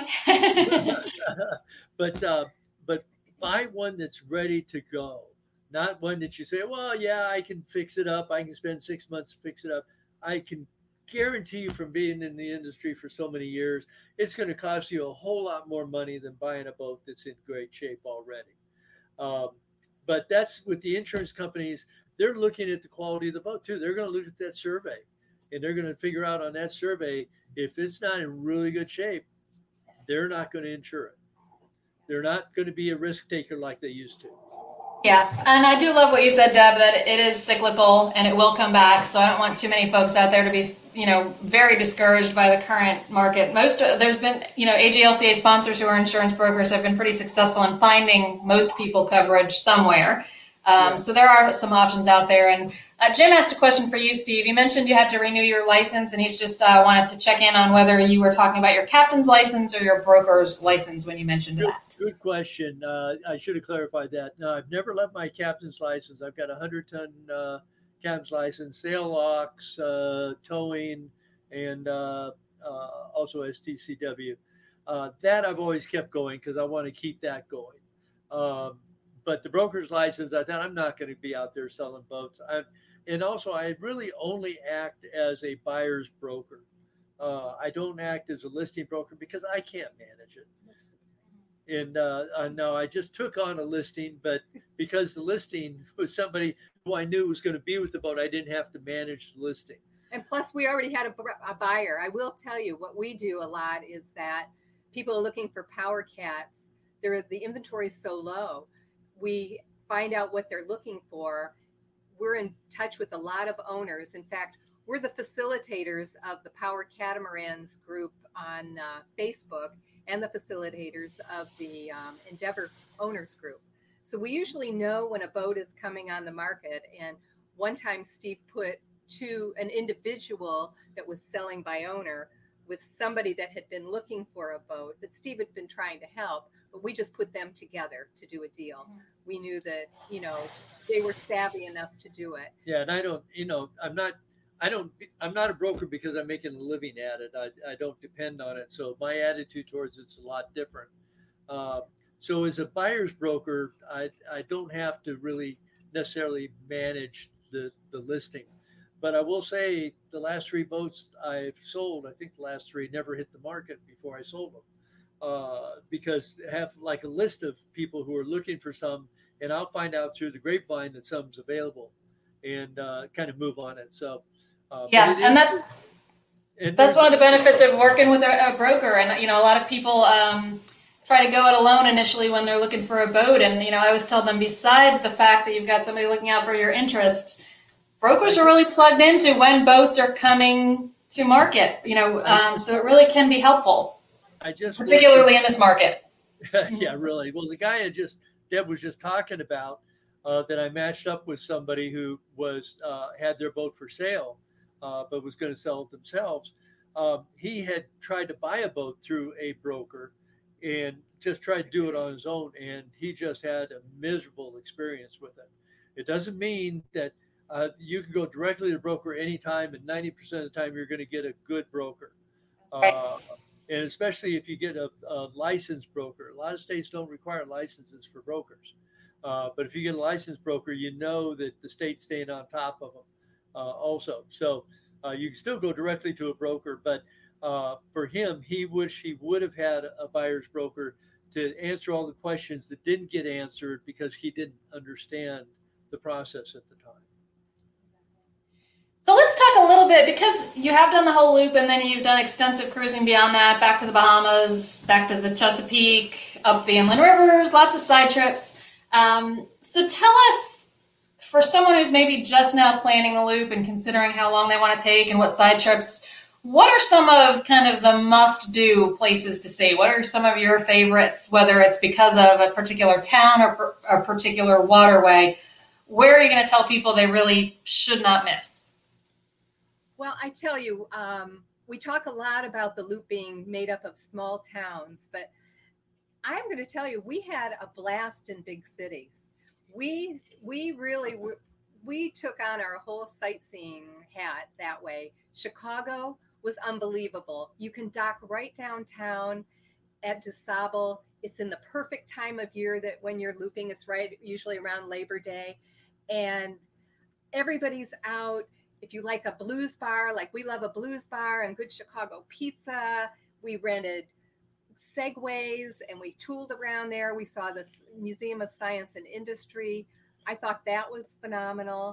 but uh, but buy one that's ready to go, not one that you say, well, yeah, I can fix it up. I can spend six months to fix it up. I can guarantee you from being in the industry for so many years, it's going to cost you a whole lot more money than buying a boat that's in great shape already. Um, but that's with the insurance companies. They're looking at the quality of the boat too. They're going to look at that survey and they're going to figure out on that survey, if it's not in really good shape, they're not going to insure it. They're not going to be a risk taker like they used to. Yeah, and I do love what you said, Deb, that it is cyclical and it will come back. So I don't want too many folks out there to be, you know, very discouraged by the current market. Most there's been, you know, A G L C A sponsors who are insurance brokers have been pretty successful in finding most people coverage somewhere. Um, yeah. So there are some options out there. And uh, Jim asked a question for you, Steve. You mentioned you had to renew your license, and he's just uh, wanted to check in on whether you were talking about your captain's license or your broker's license when you mentioned good, that. Good question. Uh, I should have clarified that. No, I've never left my captain's license. I've got a hundred-ton uh, captain's license, sail locks, uh, towing, and uh, uh, also S T C W. Uh, that I've always kept going because I want to keep that going. Um, But the broker's license, I thought I'm not going to be out there selling boats. I, and also, I really only act as a buyer's broker. Uh, I don't act as a listing broker because I can't manage it. And uh, uh, no, I just took on a listing, but because the listing was somebody who I knew was going to be with the boat, I didn't have to manage the listing. And plus, we already had a, a buyer. I will tell you, what we do a lot is that people are looking for power cats. They're, the inventory is so low. We find out what they're looking for. We're in touch with a lot of owners. In fact, we're the facilitators of the Power Catamarans group on uh, Facebook and the facilitators of the um, Endeavor Owners group. So we usually know when a boat is coming on the market. And one time Steve put to an individual that was selling by owner with somebody that had been looking for a boat that Steve had been trying to help, but we just put them together to do a deal. We knew that, you know, they were savvy enough to do it. Yeah. And I don't, you know, I'm not, I don't, I'm not a broker because I'm making a living at it. I, I don't depend on it. So my attitude towards it's a lot different. Uh, So as a buyer's broker, I, I don't have to really necessarily manage the, the listing. But I will say the last three boats I've sold, I think the last three never hit the market before I sold them. Uh, because I have like a list of people who are looking for some, and I'll find out through the grapevine that some's available and uh, kind of move on it. So, uh, yeah, and that's and that's one of the benefits of working with a, a broker. And, you know, a lot of people um, try to go it alone initially when they're looking for a boat. And, you know, I always tell them, besides the fact that you've got somebody looking out for your interests, brokers are really plugged into when boats are coming to market, you know, um, so it really can be helpful, I just particularly in this market. Yeah, really. Well, the guy I just, Deb was just talking about, uh, that I matched up with somebody who was, uh, had their boat for sale, uh, but was going to sell it themselves. Um, he had tried to buy a boat through a broker and just tried to do it on his own. And he just had a miserable experience with it. It doesn't mean that uh, you can go directly to the broker anytime, and ninety percent of the time you're going to get a good broker. Uh, and especially if you get a, a licensed broker. A lot of states don't require licenses for brokers. Uh, but if you get a licensed broker, you know that the state's staying on top of them uh, also. So uh, you can still go directly to a broker, but uh, for him, he wish he would have had a buyer's broker to answer all the questions that didn't get answered because he didn't understand the process at the time. So let's talk a little bit, because you have done the whole loop and then you've done extensive cruising beyond that, back to the Bahamas, back to the Chesapeake, up the inland rivers, lots of side trips. Um, so tell us, for someone who's maybe just now planning the loop and considering how long they want to take and what side trips, what are some of kind of the must-do places to see? What are some of your favorites, whether it's because of a particular town or per, a particular waterway? Where are you going to tell people they really should not miss? Well, I tell you, um, we talk a lot about the loop being made up of small towns, but I'm going to tell you, we had a blast in big cities. We we really we took on our whole sightseeing hat that way. Chicago was unbelievable. You can dock right downtown at DuSable. It's in the perfect time of year that when you're looping, it's right usually around Labor Day, and everybody's out. If you like a blues bar, like we love a blues bar and good Chicago pizza, we rented Segways and we tooled around there. We saw the Museum of Science and Industry. I thought that was phenomenal.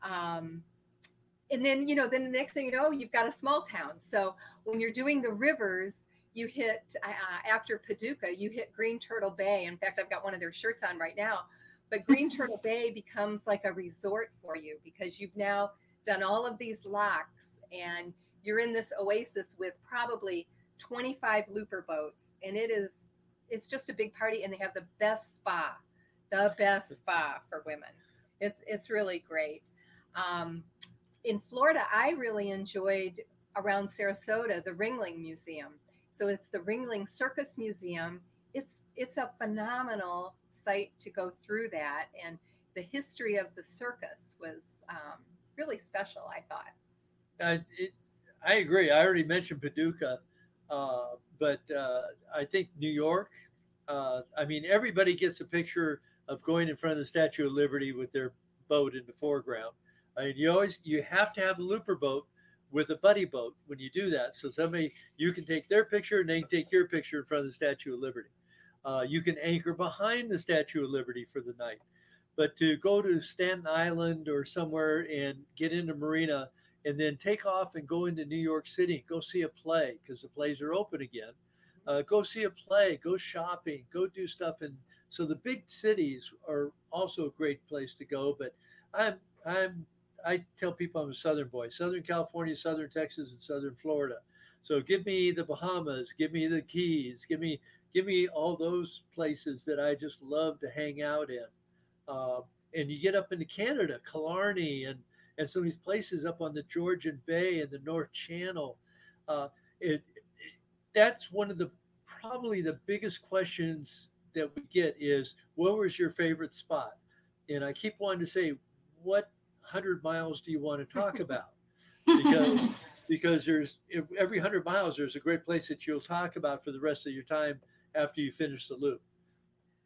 Um, and then, you know, then the next thing you know, you've got a small town. So when you're doing the rivers, you hit, uh, after Paducah, you hit Green Turtle Bay. In fact, I've got one of their shirts on right now. But Green Turtle Bay becomes like a resort for you because you've now done all of these locks and you're in this oasis with probably twenty-five looper boats, and it is it's just a big party, and they have the best spa the best spa for women. It's it's really great. Um, in Florida, I really enjoyed around Sarasota the Ringling Museum. So it's the Ringling Circus Museum. It's it's a phenomenal site to go through that, and the history of the circus was um, really special, I thought. I, it, I agree. I already mentioned Paducah, uh, but uh, I think New York, uh, I mean, everybody gets a picture of going in front of the Statue of Liberty with their boat in the foreground. I mean, you always, you have to have a looper boat with a buddy boat when you do that. So somebody, you can take their picture and they can take your picture in front of the Statue of Liberty. Uh, you can anchor behind the Statue of Liberty for the night. But to go to Staten Island or somewhere and get into Marina and then take off and go into New York City, go see a play because the plays are open again. Uh, go see a play, go shopping, go do stuff. And so the big cities are also a great place to go. But I'm, I'm, I tell people I'm a Southern boy, Southern California, Southern Texas, and Southern Florida. So give me the Bahamas, give me the Keys, give me, give me all those places that I just love to hang out in. Uh, and you get up into Canada, Killarney, and, and some of these places up on the Georgian Bay and the North Channel. Uh, it, it, that's one of the probably the biggest questions that we get is, what was your favorite spot? And I keep wanting to say, what one hundred miles do you want to talk about? Because because there's every one hundred miles, there's a great place that you'll talk about for the rest of your time after you finish the loop.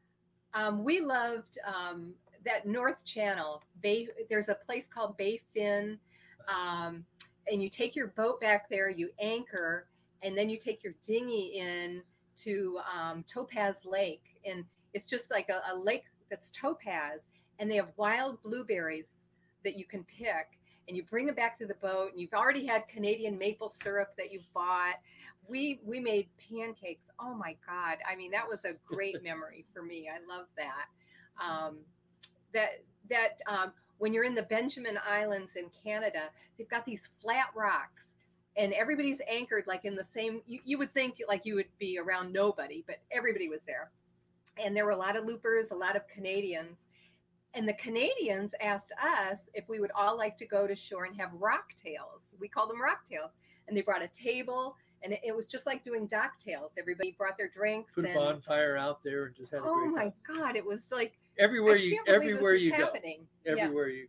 Um, we loved um, that North Channel. Bay, there's a place called Bay Fin, um, and you take your boat back there, you anchor, and then you take your dinghy in to um, Topaz Lake. And it's just like a, a lake that's topaz, and they have wild blueberries that you can pick. And you bring them back to the boat, and you've already had Canadian maple syrup that you've bought. We we made pancakes. Oh my God! I mean, that was a great memory for me. I love that. Um, that that um, when you're in the Benjamin Islands in Canada, they've got these flat rocks, and everybody's anchored like in the same. You, you would think like you would be around nobody, but everybody was there, and there were a lot of loopers, a lot of Canadians. And the Canadians asked us if we would all like to go to shore and have rocktails. We called them rocktails. And they brought a table, and it, it was just like doing docktails. Everybody brought their drinks. Put and, a bonfire out there and just had a oh great my time. God, it was like everywhere you everywhere you go. Happening. Everywhere yeah. you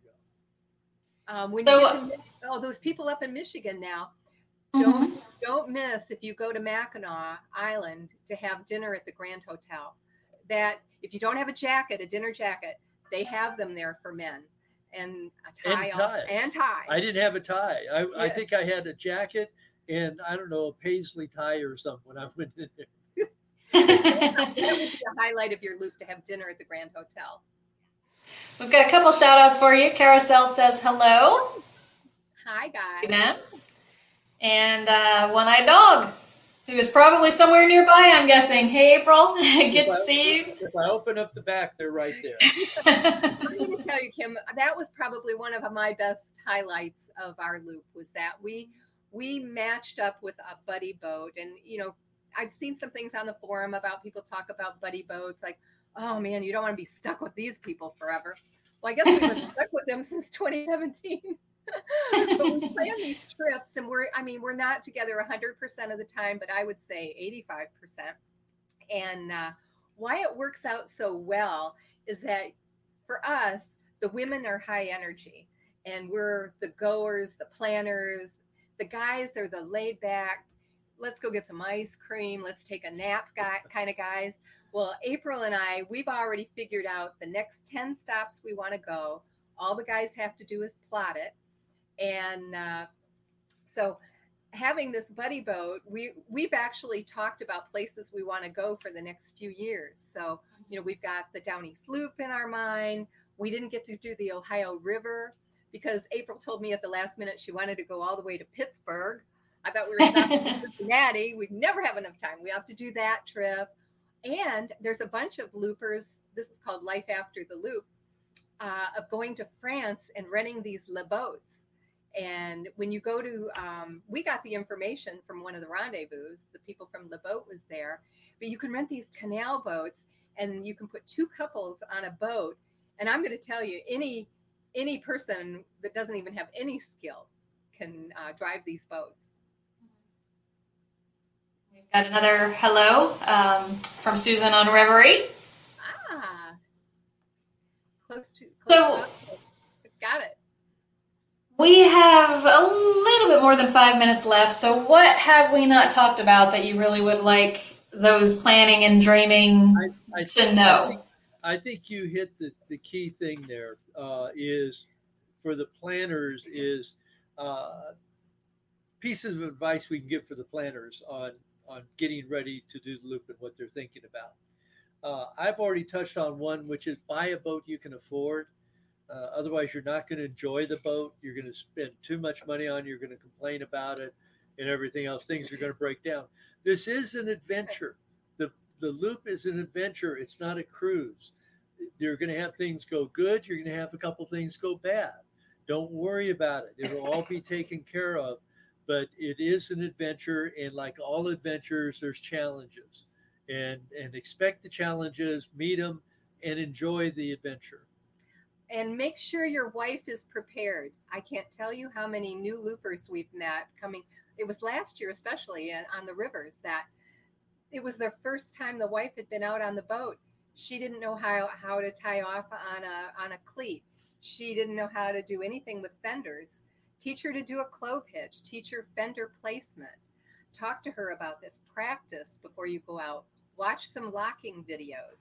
go. Um, when so, you get to, oh, those people up in Michigan now, don't mm-hmm. don't miss if you go to Mackinac Island to have dinner at the Grand Hotel. That if you don't have a jacket, a dinner jacket, they have them there for men, and a tie, and also, and tie. I didn't have a tie. I, yeah. I think I had a jacket and I don't know, a paisley tie or something when I went in there. That would be the highlight of your loop, to have dinner at the Grand Hotel. We've got a couple shout outs for you. Carousel says hello. Hi guys. And uh, One-Eyed Dog, who is probably somewhere nearby, I'm guessing. Hey, April. Good to see you. If I open up the back, they're right there. I'm going to tell you, Kim, that was probably one of my best highlights of our loop, was that we we matched up with a buddy boat. And, you know, I've seen some things on the forum about people talk about buddy boats, like, oh, man, you don't want to be stuck with these people forever. Well, I guess we've been stuck with them since twenty seventeen. But we plan these trips, and we're, I mean, we're not together one hundred percent of the time, but I would say eighty-five percent. And uh, why it works out so well is that for us, the women are high energy, and we're the goers, the planners. The guys are the laid back, let's go get some ice cream, let's take a nap guy, kind of guys. Well, April and I, we've already figured out the next ten stops we want to go. All the guys have to do is plot it. And uh, so having this buddy boat, we, we've actually talked about places we want to go for the next few years. So, you know, we've got the Down East Loop in our mind. We didn't get to do the Ohio River because April told me at the last minute she wanted to go all the way to Pittsburgh. I thought we were stopping in Cincinnati. We'd never have enough time. We have to do that trip. And there's a bunch of loopers. This is called Life After the Loop, uh, of going to France and renting these Le Boats. And when you go to, um, we got the information from one of the rendezvous. The people from Le Boat was there. But you can rent these canal boats, and you can put two couples on a boat. And I'm going to tell you, any any person that doesn't even have any skill can uh, drive these boats. We've got another hello um, from Susan on Reverie. Ah, close to. Close so, up. Got it. We have a little bit more than five minutes left. So what have we not talked about that you really would like those planning and dreaming I, I to think, know? I think, I think you hit the, the key thing there uh, is for the planners is uh, pieces of advice we can give for the planners on, on getting ready to do the loop and what they're thinking about. Uh, I've already touched on one, which is buy a boat you can afford. Uh, otherwise, you're not going to enjoy the boat. You're going to spend too much money on it. You're going to complain about it and everything else. Things are going to break down. This is an adventure. The the loop is an adventure. It's not a cruise. You're going to have things go good. You're going to have a couple things go bad. Don't worry about it. It will all be taken care of. But it is an adventure. And like all adventures, there's challenges. And, and expect the challenges, meet them, and enjoy the adventure. And make sure your wife is prepared. I can't tell you how many new loopers we've met coming. It was last year, especially on the rivers, that it was their first time the wife had been out on the boat. She didn't know how, how to tie off on a, on a cleat. She didn't know how to do anything with fenders. Teach her to do a clove hitch. Teach her fender placement. Talk to her about this. Practice before you go out. Watch some locking videos.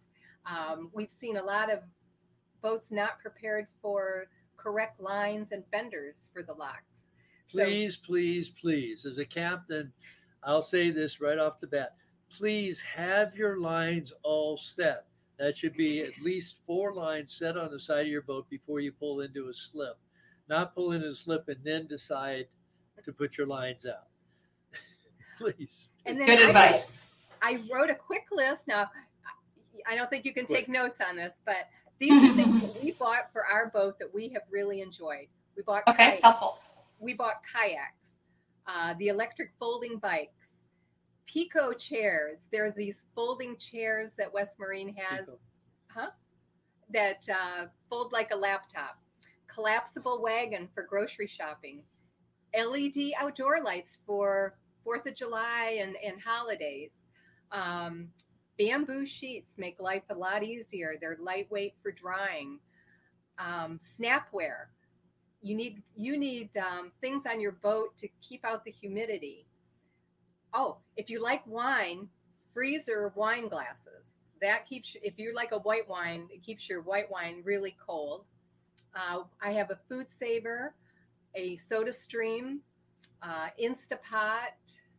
Um, we've seen a lot of boats not prepared for correct lines and fenders for the locks. So, Please, please, please, as a captain, I'll say this right off the bat. Please have your lines all set. That should be at least four lines set on the side of your boat before you pull into a slip. Not pull into a slip and then decide to put your lines out. Please. and then Good I, advice. I wrote a quick list. Now, I don't think you can take notes on this, but these are things that we bought for our boat that we have really enjoyed. We bought Okay, kayaks. helpful. We bought kayaks, uh, the electric folding bikes, Pico chairs. There are these folding chairs that West Marine has, Pico. huh? That uh, fold like a laptop. Collapsible wagon for grocery shopping. L E D outdoor lights for Fourth of July and, and holidays. Um, bamboo sheets make life a lot easier. They're lightweight for drying. Um, Snapware. You need you need um, things on your boat to keep out the humidity. Oh, if you like wine, freezer wine glasses. That keeps, if you like a white wine, it keeps your white wine really cold. Uh, I have a food saver, a soda stream, uh, Instapot,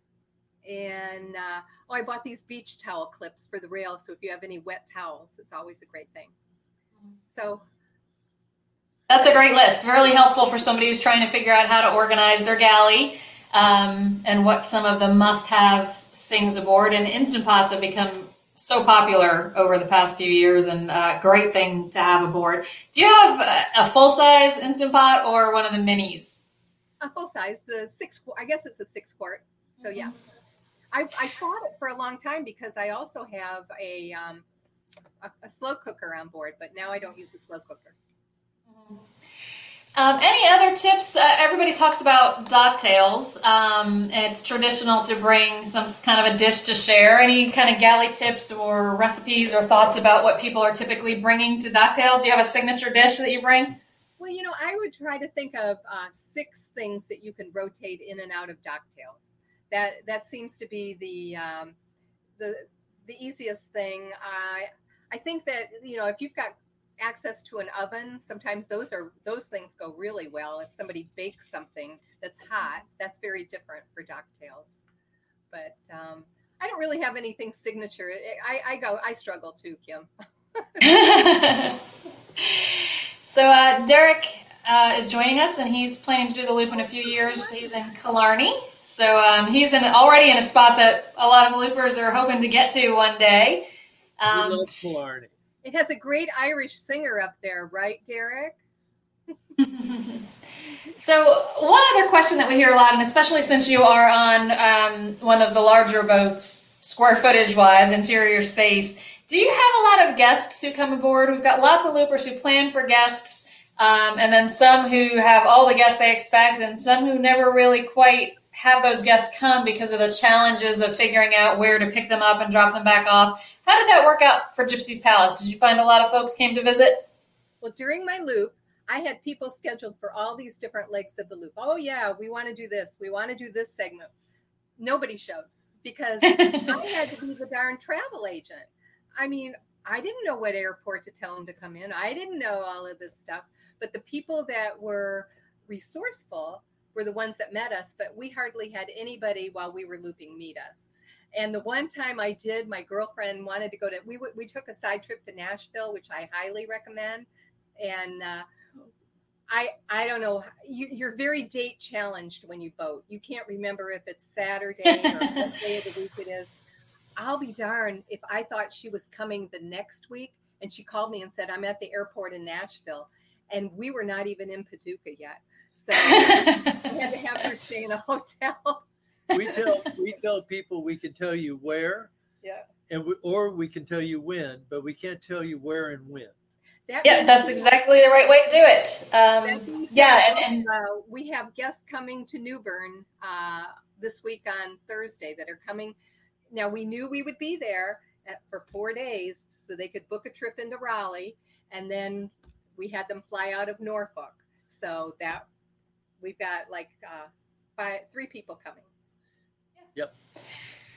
and uh, oh, I bought these beach towel clips for the rail. So if you have any wet towels, it's always a great thing. So That's a great list. Really helpful for somebody who's trying to figure out how to organize their galley, um, and what some of the must-have things aboard. And Instant Pots have become so popular over the past few years, and a great thing to have aboard. Do you have a, a full-size Instant Pot or one of the minis? a full size, the six, I guess it's a six quart. So yeah, I, I fought it for a long time because I also have a, um, a, a slow cooker on board, but now I don't use a slow cooker. Um, any other tips? Uh, everybody talks about docktails, um, and it's traditional to bring some kind of a dish to share. Any kind of galley tips or recipes or thoughts about what people are typically bringing to docktails? Do you have a signature dish that you bring? Well, you know, I would try to think of uh, six things that you can rotate in and out of docktails. That that seems to be the um, the the easiest thing. I I think that, you know, if you've got access to an oven, sometimes those are those things go really well. If somebody bakes something that's hot, that's very different for docktails. But um, I don't really have anything signature. I, I go I struggle too, Kim. So uh, Derek uh, is joining us, and he's planning to do the loop in a few years. He's in Killarney, so um, he's in, already in a spot that a lot of loopers are hoping to get to one day. Um, we love Killarney. It has a great Irish singer up there, right, Derek? So one other question that we hear a lot, and especially since you are on um, one of the larger boats, square footage wise, interior space, do you have a lot of guests who come aboard? We've got lots of loopers who plan for guests, um, and then some who have all the guests they expect, and some who never really quite have those guests come because of the challenges of figuring out where to pick them up and drop them back off. How did that work out for Gypsy's Palace? Did you find a lot of folks came to visit? Well, during my loop, I had people scheduled for all these different legs of the loop. Oh, yeah, we want to do this. We want to do this segment. Nobody showed because I had to be the darn travel agent. I mean, I didn't know what airport to tell them to come in. I didn't know all of this stuff. But the people that were resourceful were the ones that met us. But we hardly had anybody while we were looping meet us. And the one time I did, my girlfriend wanted to go to, we we took a side trip to Nashville, which I highly recommend. And uh, I I don't know, you, you're very date challenged when you boat. You can't remember if it's Saturday or what day of the week it is. I'll be darned if I thought she was coming the next week and she called me and said, I'm at the airport in Nashville. And we were not even in Paducah yet. So we had to have her stay in a hotel. we tell we tell people we can tell you where, yeah, and we, or we can tell you when, but we can't tell you where and when. That Yeah, that's exactly the right way to do it. Um, yeah, and, and uh, we have guests coming to New Bern uh, this week on Thursday that are coming. Now, we knew we would be there at, for four days so they could book a trip into Raleigh, and then we had them fly out of Norfolk. So that we've got like uh, five, three people coming. Yep.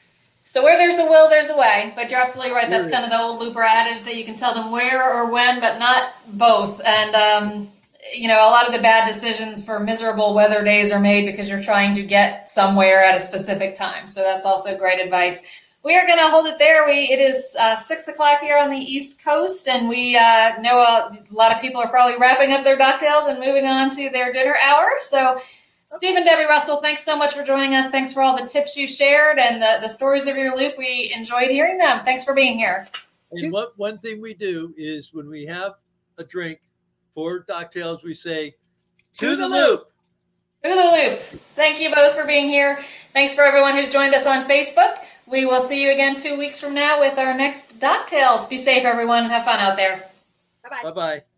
So where there's a will, there's a way. But you're absolutely right. That's Sure. kind of the old Looper adage that you can tell them where or when, but not both. And, um, you know, a lot of the bad decisions for miserable weather days are made because you're trying to get somewhere at a specific time. So that's also great advice. We are going to hold it there. We It is uh, six o'clock here on the East Coast, and we uh, know a, a lot of people are probably wrapping up their DocTales and moving on to their dinner hour. So Steve and Debbie Russell, thanks so much for joining us. Thanks for all the tips you shared and the, the stories of your loop. We enjoyed hearing them. Thanks for being here. And what one thing we do is when we have a drink for DocTales, we say, to the loop. To the loop. Thank you both for being here. Thanks for everyone who's joined us on Facebook. We will see you again two weeks from now with our next DocTales. Be safe, everyone. Have fun out there. Bye-bye. Bye-bye.